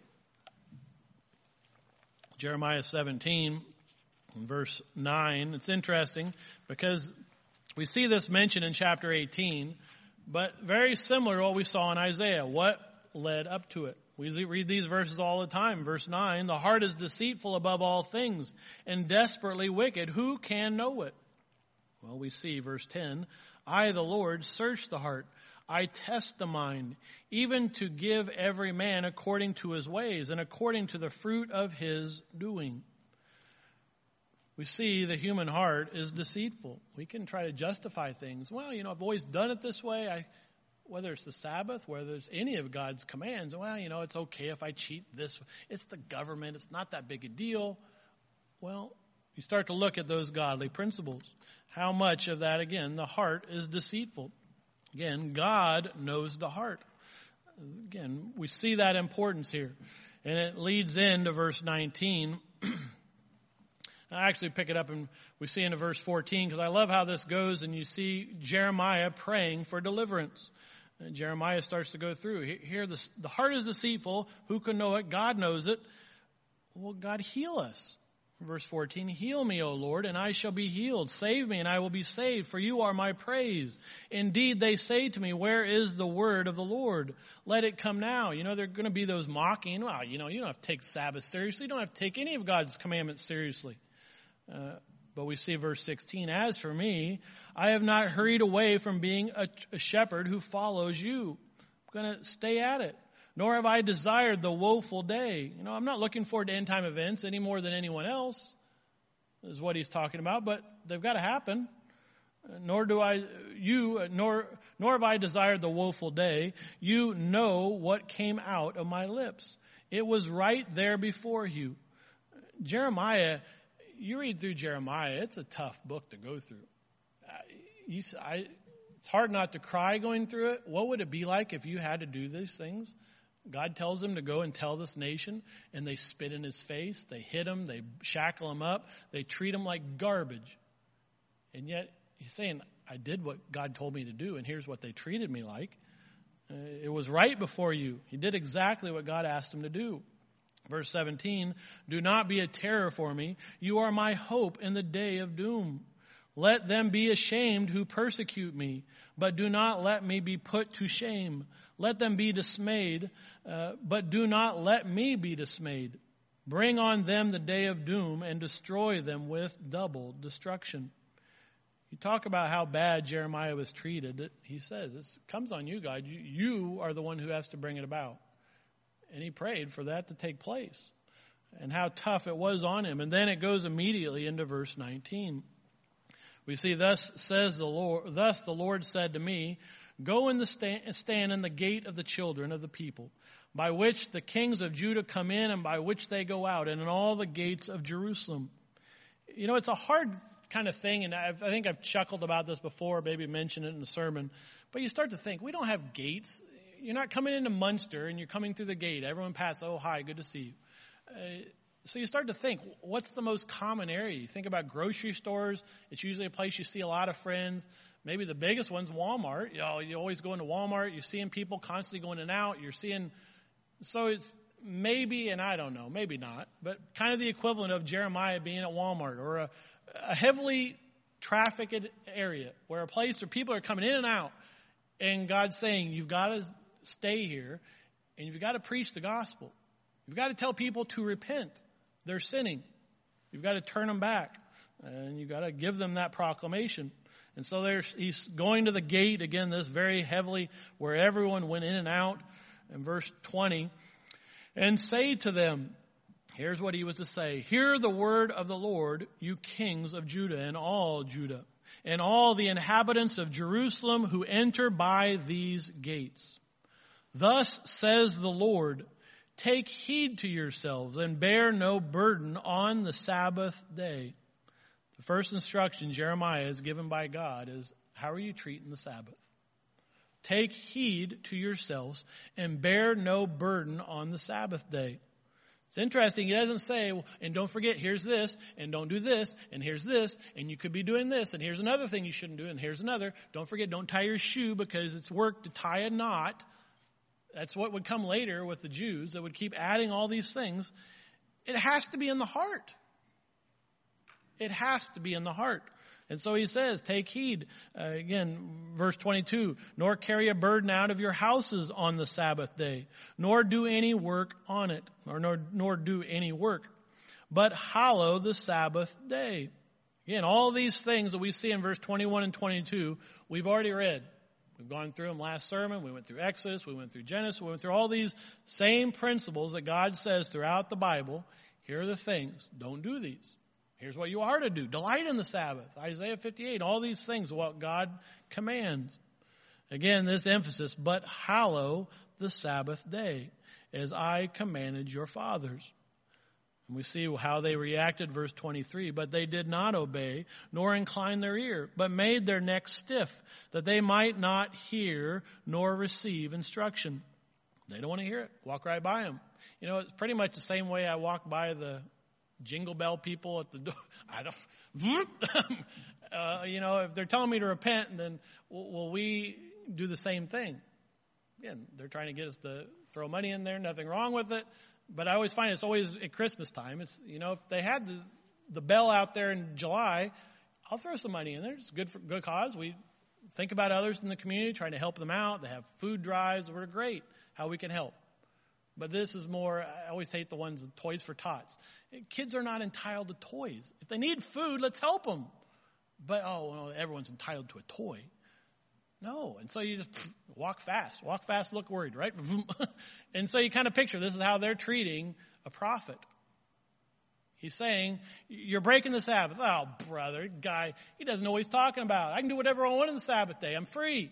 S1: Jeremiah 17, verse 9. It's interesting because we see this mentioned in chapter 18, but very similar to what we saw in Isaiah. What led up to it? We read these verses all the time. Verse 9, the heart is deceitful above all things and desperately wicked. Who can know it? Well, we see verse 10, I, the Lord, search the heart. I test the mind, even to give every man according to his ways and according to the fruit of his doing. We see the human heart is deceitful. We can try to justify things. Well, I've always done it this way. Whether it's the Sabbath, whether it's any of God's commands, it's okay if I cheat this. It's the government. It's not that big a deal. Well, you start to look at those godly principles. How much of that, again, the heart is deceitful. Again, God knows the heart. Again, we see that importance here. And it leads into verse 19. I actually pick it up and we see into verse 14 because I love how this goes and you see Jeremiah praying for deliverance. And Jeremiah starts to go through. Here, the heart is deceitful. Who can know it? God knows it. Well, God, heal us. Verse 14, heal me, O Lord, and I shall be healed. Save me, and I will be saved, for you are my praise. Indeed, they say to me, where is the word of the Lord? Let it come now. There are going to be those mocking. Well, you don't have to take Sabbath seriously. You don't have to take any of God's commandments seriously. But we see verse 16, as for me, I have not hurried away from being a shepherd who follows you. I'm going to stay at it. Nor have I desired the woeful day. I'm not looking forward to end time events any more than anyone else, is what he's talking about, but they've got to happen. Nor have I desired the woeful day. You know what came out of my lips. It was right there before you. Jeremiah, you read through Jeremiah, it's a tough book to go through. It's hard not to cry going through it. What would it be like if you had to do these things? God tells them to go and tell this nation, and they spit in his face, they hit him, they shackle him up, they treat him like garbage. And yet, he's saying, I did what God told me to do, and here's what they treated me like. It was right before you. He did exactly what God asked him to do. Verse 17, do not be a terror for me. You are my hope in the day of doom. Let them be ashamed who persecute me, but do not let me be put to shame. Let them be dismayed, but do not let me be dismayed. Bring on them the day of doom and destroy them with double destruction. You talk about how bad Jeremiah was treated. He says, it comes on you, God. You are the one who has to bring it about. And he prayed for that to take place. And how tough it was on him. And then it goes immediately into verse 19. We see, thus the Lord said to me, go in stand in the gate of the children of the people, by which the kings of Judah come in and by which they go out, and in all the gates of Jerusalem. You know, it's a hard kind of thing, and I think I've chuckled about this before, maybe mentioned it in the sermon, but you start to think, we don't have gates. You're not coming into Munster and you're coming through the gate. Everyone passes, oh, hi, good to see you. So you start to think, what's the most common area? You think about grocery stores. It's usually a place you see a lot of friends. Maybe the biggest one's Walmart. You always go into Walmart. You're seeing people constantly going in and out. So it's maybe, and I don't know, maybe not, but kind of the equivalent of Jeremiah being at Walmart, or a heavily trafficked area, where a place where people are coming in and out, and God's saying, you've got to stay here, and you've got to preach the gospel. You've got to tell people to repent. They're sinning. You've got to turn them back. And you've got to give them that proclamation. And so he's going to the gate, again, this very heavily, where everyone went in and out. In verse 20, and say to them, here's what he was to say, hear the word of the Lord, you kings of Judah, and all the inhabitants of Jerusalem who enter by these gates. Thus says the Lord, take heed to yourselves and bear no burden on the Sabbath day. The first instruction Jeremiah is given by God is, how are you treating the Sabbath? Take heed to yourselves and bear no burden on the Sabbath day. It's interesting. He doesn't say, and don't forget, here's this, and don't do this, and here's this, and you could be doing this, and here's another thing you shouldn't do, and here's another. Don't forget, don't tie your shoe because it's work to tie a knot. That's what would come later with the Jews that would keep adding all these things. It has to be in the heart. It has to be in the heart. And so he says, take heed. Again, verse 22, nor carry a burden out of your houses on the Sabbath day, nor do any work on it, or nor do any work, but hallow the Sabbath day. Again, all these things that we see in verse 21 and 22, we've already read. We've gone through them last sermon. We went through Exodus. We went through Genesis. We went through all these same principles that God says throughout the Bible. Here are the things. Don't do these. Here's what you are to do. Delight in the Sabbath. Isaiah 58. All these things, what God commands. Again, this emphasis, but hallow the Sabbath day, as I commanded your fathers. And we see how they reacted, verse 23. But they did not obey, nor incline their ear, but made their necks stiff, that they might not hear nor receive instruction. They don't want to hear it. Walk right by them. You know, it's pretty much the same way I walk by the jingle bell people at the door. If they're telling me to repent, then will we do the same thing? Again, they're trying to get us to throw money in there. Nothing wrong with it. But I always find it's always at Christmas time. It's, if they had the bell out there in July, I'll throw some money in there. It's good for good cause. We think about others in the community, trying to help them out. They have food drives. We're great how we can help. But this is more, I always hate the ones, toys for tots. Kids are not entitled to toys. If they need food, let's help them. But, everyone's entitled to a toy. No. And so you just walk fast, look worried, right? And so you kind of picture this is how they're treating a prophet. He's saying, you're breaking the Sabbath. Oh, brother, guy, he doesn't know what he's talking about. I can do whatever I want on the Sabbath day. I'm free.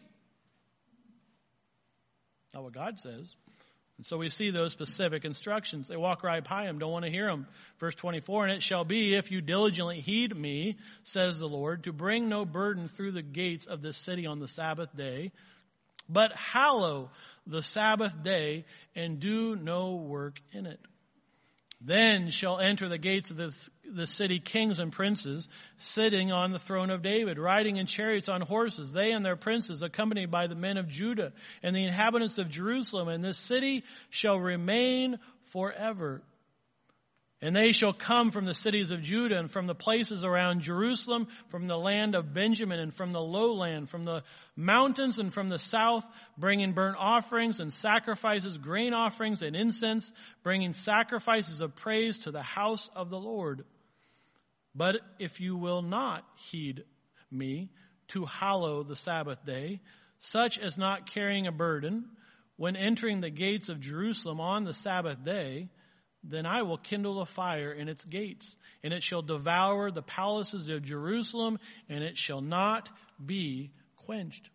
S1: Not what God says. And so we see those specific instructions. They walk right by him, don't want to hear them. Verse 24, and it shall be, if you diligently heed me, says the Lord, to bring no burden through the gates of this city on the Sabbath day, but hallow the Sabbath day and do no work in it. Then shall enter the gates of the city kings and princes, sitting on the throne of David, riding in chariots on horses, they and their princes, accompanied by the men of Judah and the inhabitants of Jerusalem. And this city shall remain forever. And they shall come from the cities of Judah and from the places around Jerusalem, from the land of Benjamin and from the lowland, from the mountains and from the south, bringing burnt offerings and sacrifices, grain offerings and incense, bringing sacrifices of praise to the house of the Lord. But if you will not heed me to hallow the Sabbath day, such as not carrying a burden, when entering the gates of Jerusalem on the Sabbath day, then I will kindle a fire in its gates, and it shall devour the palaces of Jerusalem, and it shall not be quenched.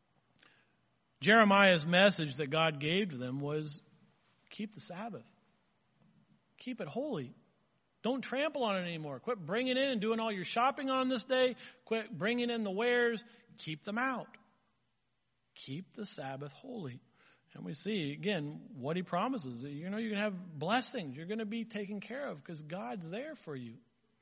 S1: Jeremiah's message that God gave to them was, keep the Sabbath. Keep it holy. Don't trample on it anymore. Quit bringing in and doing all your shopping on this day. Quit bringing in the wares. Keep them out. Keep the Sabbath holy. And we see, again, what he promises. You're going to have blessings. You're going to be taken care of because God's there for you.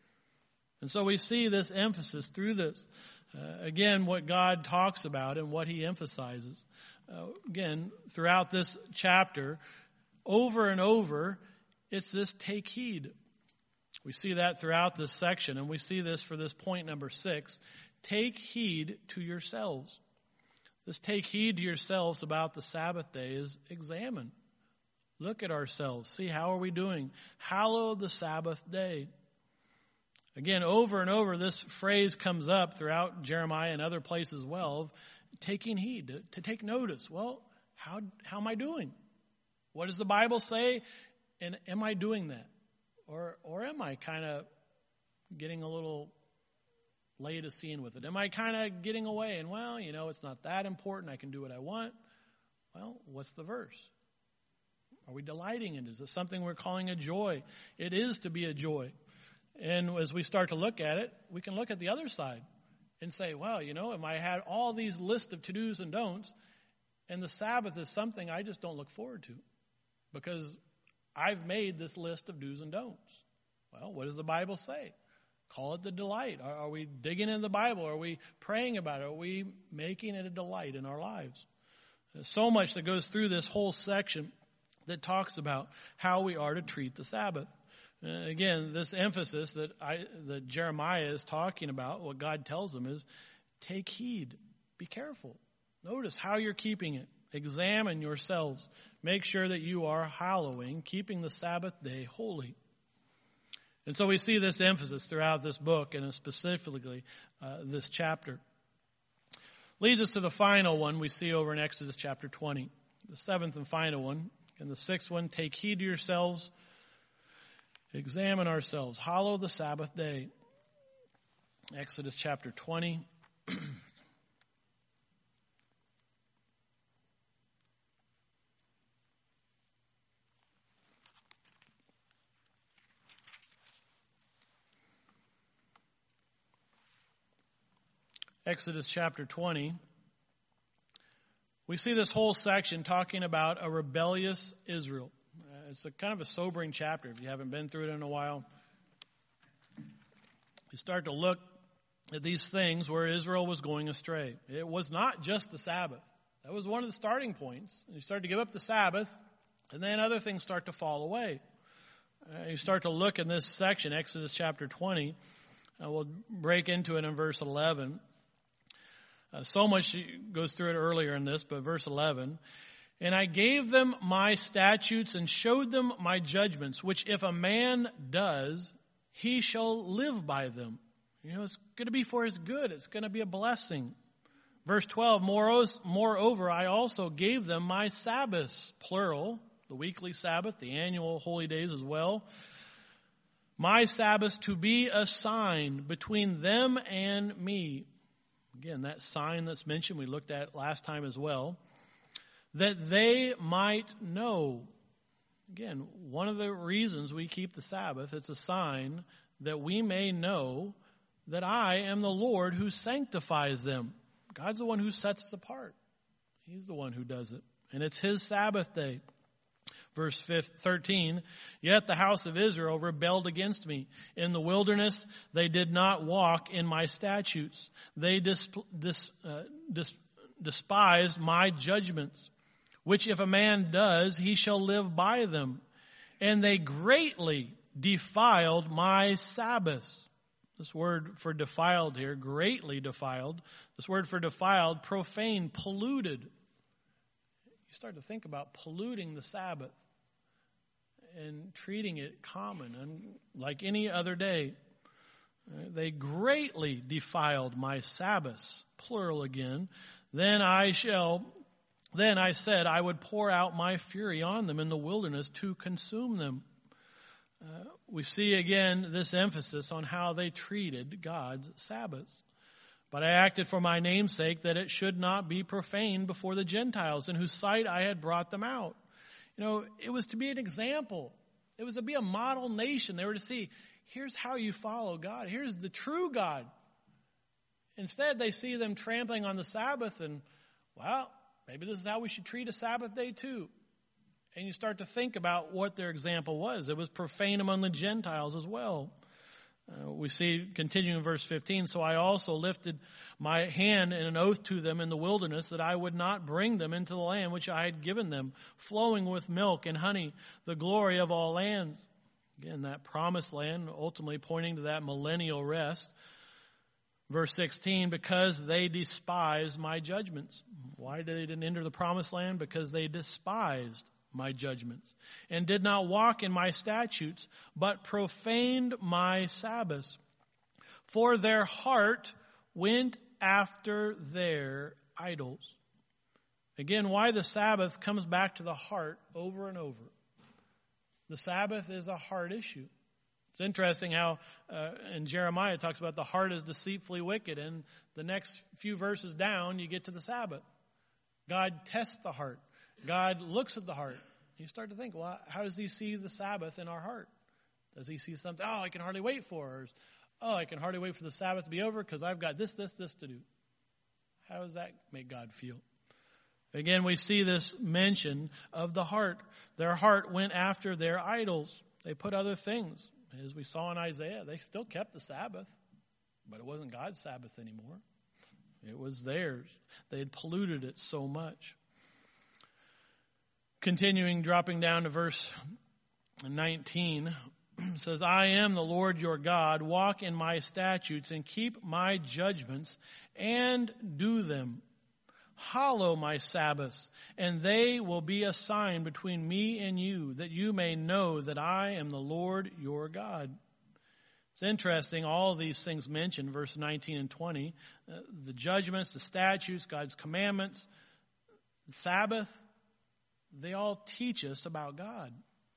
S1: And so we see this emphasis through this. Again, what God talks about and what he emphasizes. Again, throughout this chapter, over and over, it's this take heed. We see that throughout this section, and we see this for this point number 6. Take heed to yourselves. This take heed to yourselves about the Sabbath day is examine. Look at ourselves. See, how are we doing? Hallow the Sabbath day. Again, over and over, this phrase comes up throughout Jeremiah and other places as well, of taking heed, to take notice. Well, how am I doing? What does the Bible say? And am I doing that? Or am I kind of getting a little lay to scene with it? Am I kind of getting away and, well, it's not that important. I can do what I want. Well, what's the verse? Are we delighting in it? Is it something we're calling a joy? It is to be a joy. And as we start to look at it, we can look at the other side and say, well, if I had all these lists of to-dos and don'ts, and the Sabbath is something I just don't look forward to because I've made this list of do's and don'ts. Well, what does the Bible say? Call it the delight. Are we digging in the Bible? Are we praying about it? Are we making it a delight in our lives? There's so much that goes through this whole section that talks about how we are to treat the Sabbath. Again, this emphasis that Jeremiah is talking about, what God tells him is, take heed. Be careful. Notice how you're keeping it. Examine yourselves. Make sure that you are hallowing, keeping the Sabbath day holy. And so we see this emphasis throughout this book, and specifically this chapter. Leads us to the final one we see over in Exodus chapter 20. The seventh and final one. And the sixth one, take heed to yourselves. Examine ourselves. Hallow the Sabbath day. Exodus chapter 20. Exodus chapter 20, we see this whole section talking about a rebellious Israel. It's a kind of a sobering chapter if you haven't been through it in a while. You start to look at these things where Israel was going astray. It was not just the Sabbath. That was one of the starting points. You start to give up the Sabbath, and then other things start to fall away. You start to look in this section, Exodus chapter 20. We'll break into it in verse 11. So much goes through it earlier in this, but verse 11. And I gave them my statutes and showed them my judgments, which if a man does, he shall live by them. It's going to be for his good. It's going to be a blessing. Verse 12, moreover, I also gave them my Sabbaths, plural, the weekly Sabbath, the annual holy days as well. My Sabbaths to be a sign between them and me. Again, that sign that's mentioned, we looked at last time as well. That they might know. Again, one of the reasons we keep the Sabbath, it's a sign that we may know that I am the Lord who sanctifies them. God's the one who sets us apart. He's the one who does it. And it's his Sabbath day. Verse 13, yet the house of Israel rebelled against me. In the wilderness, they did not walk in my statutes. They despised my judgments, which if a man does, he shall live by them. And they greatly defiled my Sabbaths. This word for defiled here, greatly defiled. This word for defiled, profane, polluted. You start to think about polluting the Sabbath and treating it common and like any other day. They greatly defiled my Sabbaths, plural again. Then I said I would pour out my fury on them in the wilderness to consume them. We see again this emphasis on how they treated God's Sabbaths. But I acted for my name's sake that it should not be profaned before the Gentiles, in whose sight I had brought them out. It was to be an example. It was to be a model nation. They were to see, here's how you follow God. Here's the true God. Instead, they see them trampling on the Sabbath and, well, maybe this is how we should treat a Sabbath day too. And you start to think about what their example was. It was profane among the Gentiles as well. We see, continuing in verse 15, so I also lifted my hand in an oath to them in the wilderness that I would not bring them into the land which I had given them, flowing with milk and honey, the glory of all lands. Again, that promised land, ultimately pointing to that millennial rest. Verse 16, because they despised my judgments. Why they didn't enter the promised land? Because they despised my judgments, and did not walk in my statutes, but profaned my Sabbaths. For their heart went after their idols. Again, why the Sabbath comes back to the heart over and over. The Sabbath is a heart issue. It's interesting how in Jeremiah it talks about the heart is deceitfully wicked, and the next few verses down you get to the Sabbath. God tests the heart. God looks at the heart. You start to think, well, how does he see the Sabbath in our heart? Does he see something, I can hardly wait for, or I can hardly wait for the Sabbath to be over because I've got this to do. How does that make God feel? Again, we see this mention of the heart. Their heart went after their idols. They put other things. As we saw in Isaiah, they still kept the Sabbath, but it wasn't God's Sabbath anymore. It was theirs. They had polluted it so much. Continuing, dropping down to verse 19, says, I am the Lord your God. Walk in my statutes and keep my judgments and do them. Hallow my Sabbaths, and they will be a sign between me and you, that you may know that I am the Lord your God. It's interesting, all of these things mentioned, verse 19 and 20, the judgments, the statutes, God's commandments, the Sabbath, they all teach us about God.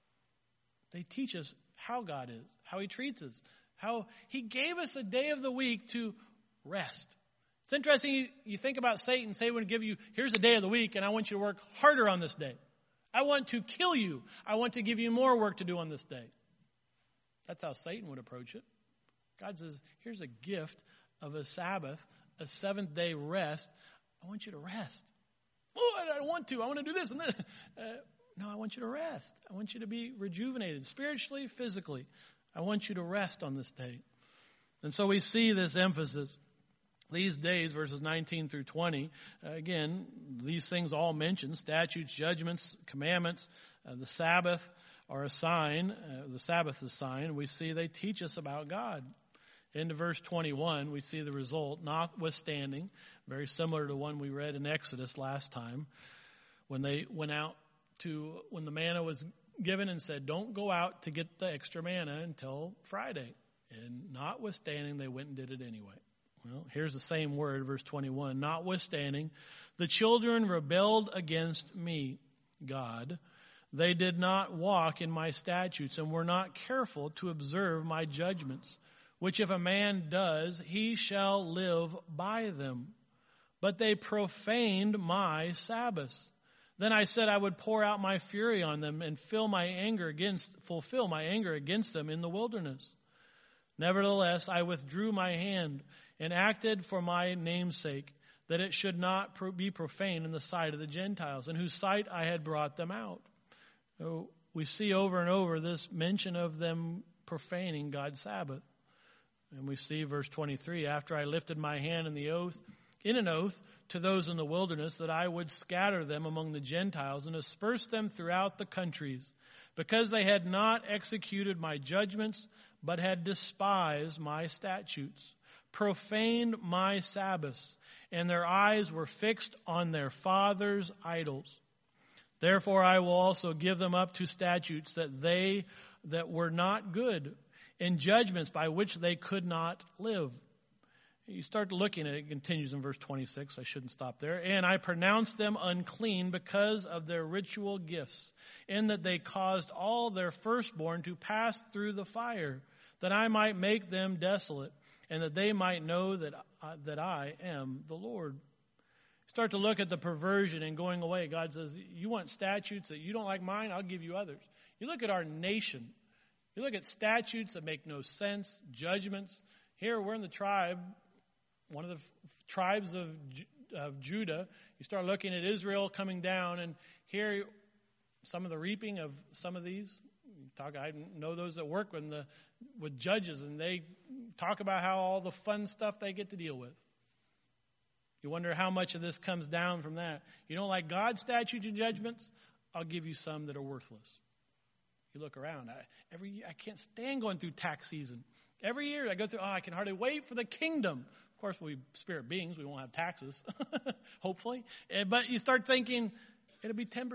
S1: They teach us how God is, how he treats us, how he gave us a day of the week to rest. It's interesting, you think about Satan. Satan would give you, here's a day of the week, and I want you to work harder on this day. I want to kill you. I want to give you more work to do on this day. That's how Satan would approach it. God says, here's a gift of a Sabbath, a seventh-day rest. I want you to rest. I don't want to. I want to do this and this. No, I want you to rest. I want you to be rejuvenated spiritually, physically. I want you to rest on this day. And so we see this emphasis. These days, verses 19 through 20, again, these things all mentioned, statutes, judgments, commandments, the Sabbath are a sign, the Sabbath is a sign. We see they teach us about God. Into verse 21, we see the result, notwithstanding, very similar to one we read in Exodus last time, when they went out when the manna was given and said, don't go out to get the extra manna until Friday. And notwithstanding, they went and did it anyway. Well, here's the same word, verse 21. Notwithstanding, the children rebelled against me, God. They did not walk in my statutes and were not careful to observe my judgments, which if a man does, he shall live by them. But they profaned my Sabbaths. Then I said I would pour out my fury on them and fulfill my anger against them in the wilderness. Nevertheless, I withdrew my hand and acted for my name's sake, that it should not be profane in the sight of the Gentiles, in whose sight I had brought them out. So we see over and over this mention of them profaning God's Sabbath. And we see verse 23, after I lifted my hand in an oath to those in the wilderness that I would scatter them among the Gentiles and disperse them throughout the countries, because they had not executed my judgments, but had despised my statutes, profaned my Sabbaths, and their eyes were fixed on their fathers' idols. Therefore I will also give them up to statutes that were not good, and judgments by which they could not live. You start looking at it, it continues in verse 26. I shouldn't stop there. And I pronounced them unclean because of their ritual gifts, in that they caused all their firstborn to pass through the fire, that I might make them desolate, and that they might know that I am the Lord. Start to look at the perversion and going away. God says, you want statutes that you don't like mine? I'll give you others. You look at our nation. You look at statutes that make no sense, judgments. Here we're in the tribe, one of the tribes of Judah. You start looking at Israel coming down, and here some of the reaping of some of these. I know those that work with judges, and they talk about how all the fun stuff they get to deal with. You wonder how much of this comes down from that. You don't like God's statutes and judgments? I'll give you some that are worthless. You look around. Every year, I can't stand going through tax season. Every year I go through, I can hardly wait for the kingdom. Of course, we spirit beings, we won't have taxes, hopefully. But you start thinking, it'll be 10%.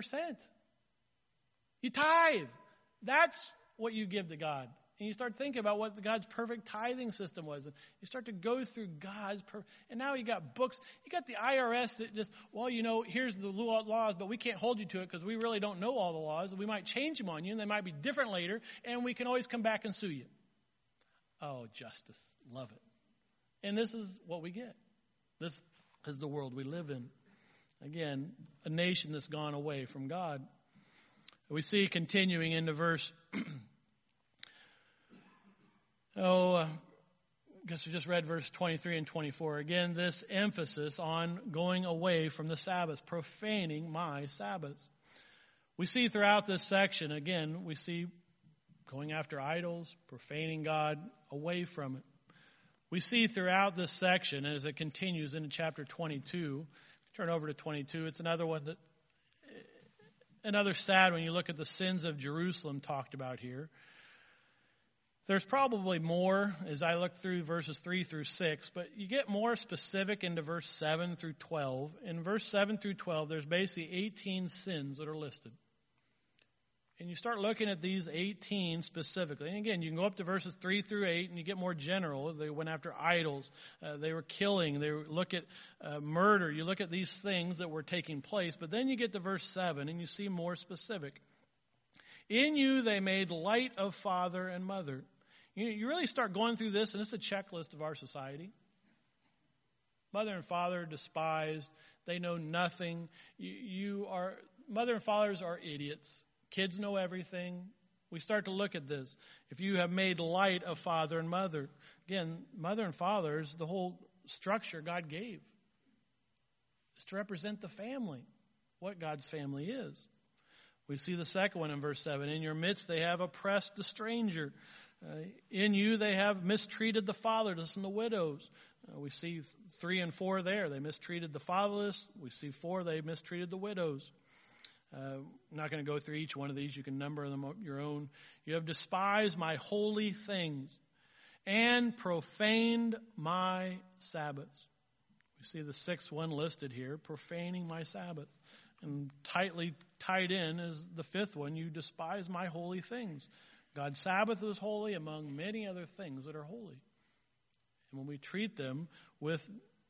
S1: You tithe. That's what you give to God. And you start thinking about what God's perfect tithing system was. And you start to go through God's and now you got books. You got the IRS that just, here's the laws, but we can't hold you to it because we really don't know all the laws. We might change them on you, and they might be different later, and we can always come back and sue you. Oh, justice. Love it. And this is what we get. This is the world we live in. Again, a nation that's gone away from God. We see continuing into verse I guess we just read verse 23 and 24. Again, this emphasis on going away from the Sabbath, profaning my Sabbaths. We see throughout this section, again, we see going after idols, profaning God, away from it. We see throughout this section, as it continues into chapter 22, turn over to 22, it's another one another sad when you look at the sins of Jerusalem talked about here. There's probably more as I look through verses 3 through 6, but you get more specific into verse 7 through 12. In verse 7 through 12, there's basically 18 sins that are listed. And you start looking at these 18 specifically. And again, you can go up to verses 3 through 8 and you get more general. They went after idols. They were killing. They look at murder. You look at these things that were taking place. But then you get to verse 7 and you see more specific. In you they made light of father and mother. You really start going through this, and it's a checklist of our society. Mother and father are despised. They know nothing. Mother and fathers are idiots. Kids know everything. We start to look at this. If you have made light of father and mother. Again, mother and father is the whole structure God gave. It's to represent the family, what God's family is. We see the second one in verse 7. In your midst they have oppressed the stranger. In you they have mistreated the fatherless and the widows. We see 3 and 4 there. They mistreated the fatherless. We see 4, they mistreated the widows. I'm not going to go through each one of these. You can number them up your own. You have despised my holy things and profaned my Sabbaths. We see the 6th one listed here, profaning my Sabbath. And tightly tied in is the 5th one, you despise my holy things. God's Sabbath is holy among many other things that are holy. And when we treat them with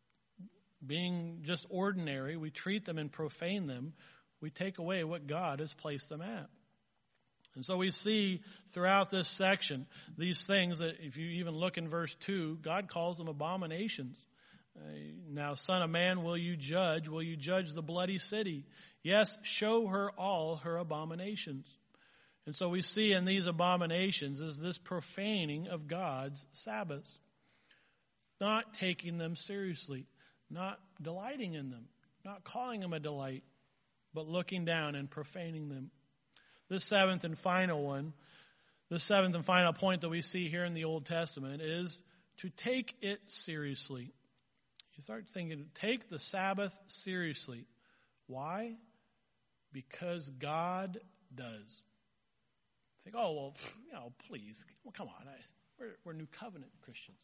S1: being just ordinary, we treat them and profane them, we take away what God has placed them at. And so we see throughout this section these things that if you even look in verse 2, God calls them abominations. Now, son of man, will you judge? Will you judge the bloody city? Yes, show her all her abominations. And so we see in these abominations is this profaning of God's Sabbaths. Not taking them seriously. Not delighting in them. Not calling them a delight. But looking down and profaning them. This 7th and final one, the 7th and final point that we see here in the Old Testament is to take it seriously. You start thinking, take the Sabbath seriously. Why? Because God does. Think, oh, well, please, well, come on. We're New Covenant Christians.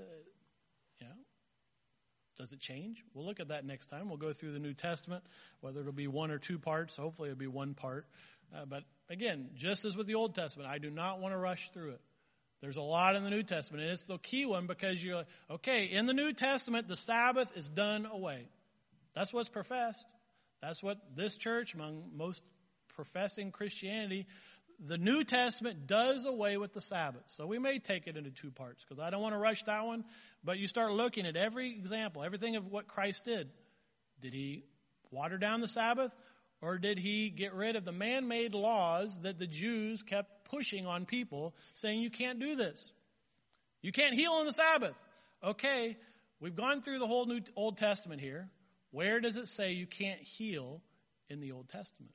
S1: Does it change? We'll look at that next time. We'll go through the New Testament, whether it'll be one or two parts. Hopefully it'll be one part. But again, just as with the Old Testament, I do not want to rush through it. There's a lot in the New Testament, and it's the key one because you're like, okay, in the New Testament, the Sabbath is done away. That's what's professed. That's what this church, among most professing Christianity, the New Testament does away with the Sabbath. So we may take it into two parts because I don't want to rush that one. But you start looking at every example, everything of what Christ did. Did he water down the Sabbath? Or did he get rid of the man-made laws that the Jews kept pushing on people, saying you can't do this? You can't heal on the Sabbath. Okay, we've gone through the whole Old Testament here. Where does it say you can't heal in the Old Testament?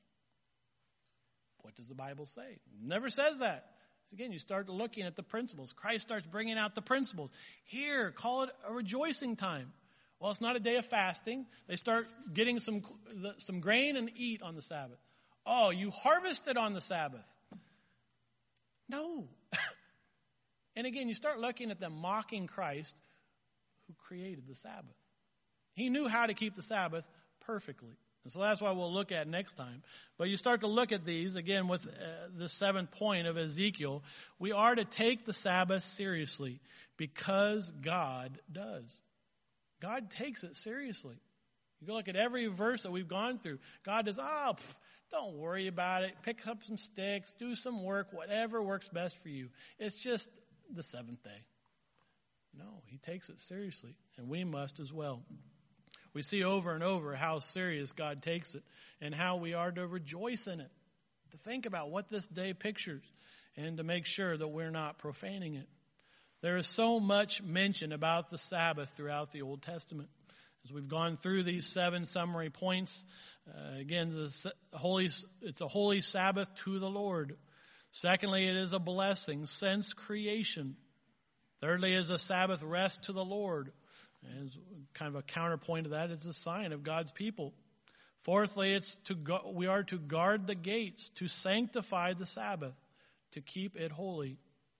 S1: What does the Bible say? It never says that. Again, you start looking at the principles. Christ starts bringing out the principles. Here, call it a rejoicing time. Well, it's not a day of fasting. They start getting some grain and eat on the Sabbath. Oh, you harvested on the Sabbath. No. And again, you start looking at them mocking Christ who created the Sabbath. He knew how to keep the Sabbath perfectly. And so that's why we'll look at next time. But you start to look at these, again, with the 7th point of Ezekiel. We are to take the Sabbath seriously because God does. God takes it seriously. You go look at every verse that we've gone through. God does, don't worry about it. Pick up some sticks, do some work, whatever works best for you. It's just the 7th day. No, he takes it seriously, and we must as well. We see over and over how serious God takes it and how we are to rejoice in it, to think about what this day pictures and to make sure that we're not profaning it. There is so much mention about the Sabbath throughout the Old Testament. As we've gone through these 7 summary points, again, it's a holy Sabbath to the Lord. Secondly, it is a blessing since creation. Thirdly, it is a Sabbath rest to the Lord. And kind of a counterpoint to that, it's a sign of God's people. Fourthly, we are to guard the gates, to sanctify the Sabbath, to keep it holy.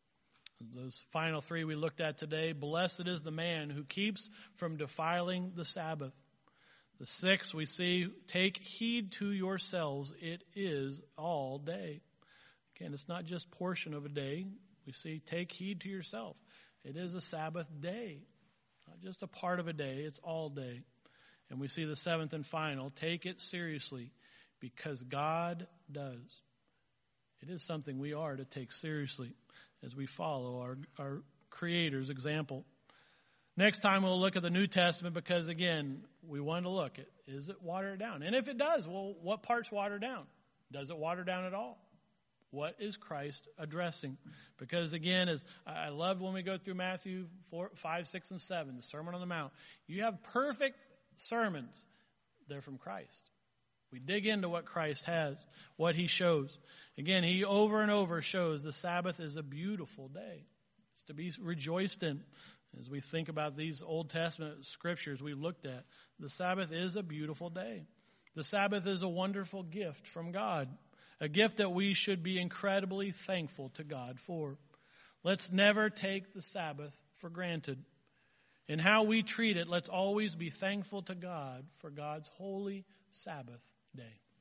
S1: Those final 3 we looked at today. Blessed is the man who keeps from defiling the Sabbath. The 6th we see, take heed to yourselves. It is all day. Again, it's not just portion of a day. We see, take heed to yourself. It is a Sabbath day. Not just a part of a day, it's all day. And we see the 7th and final, take it seriously because God does. It is something we are to take seriously as we follow our Creator's example. Next time we'll look at the New Testament because, again, we want to look at, is it watered down? And if it does, well, what part's watered down? Does it water down at all? What is Christ addressing? Because, again, as I love when we go through Matthew 4, 5, 6, and 7, the Sermon on the Mount. You have perfect sermons. They're from Christ. We dig into what Christ has, what he shows. Again, he over and over shows the Sabbath is a beautiful day. It's to be rejoiced in. As we think about these Old Testament scriptures we looked at, the Sabbath is a beautiful day. The Sabbath is a wonderful gift from God, a gift that we should be incredibly thankful to God for. Let's never take the Sabbath for granted. In how we treat it, let's always be thankful to God for God's holy Sabbath day.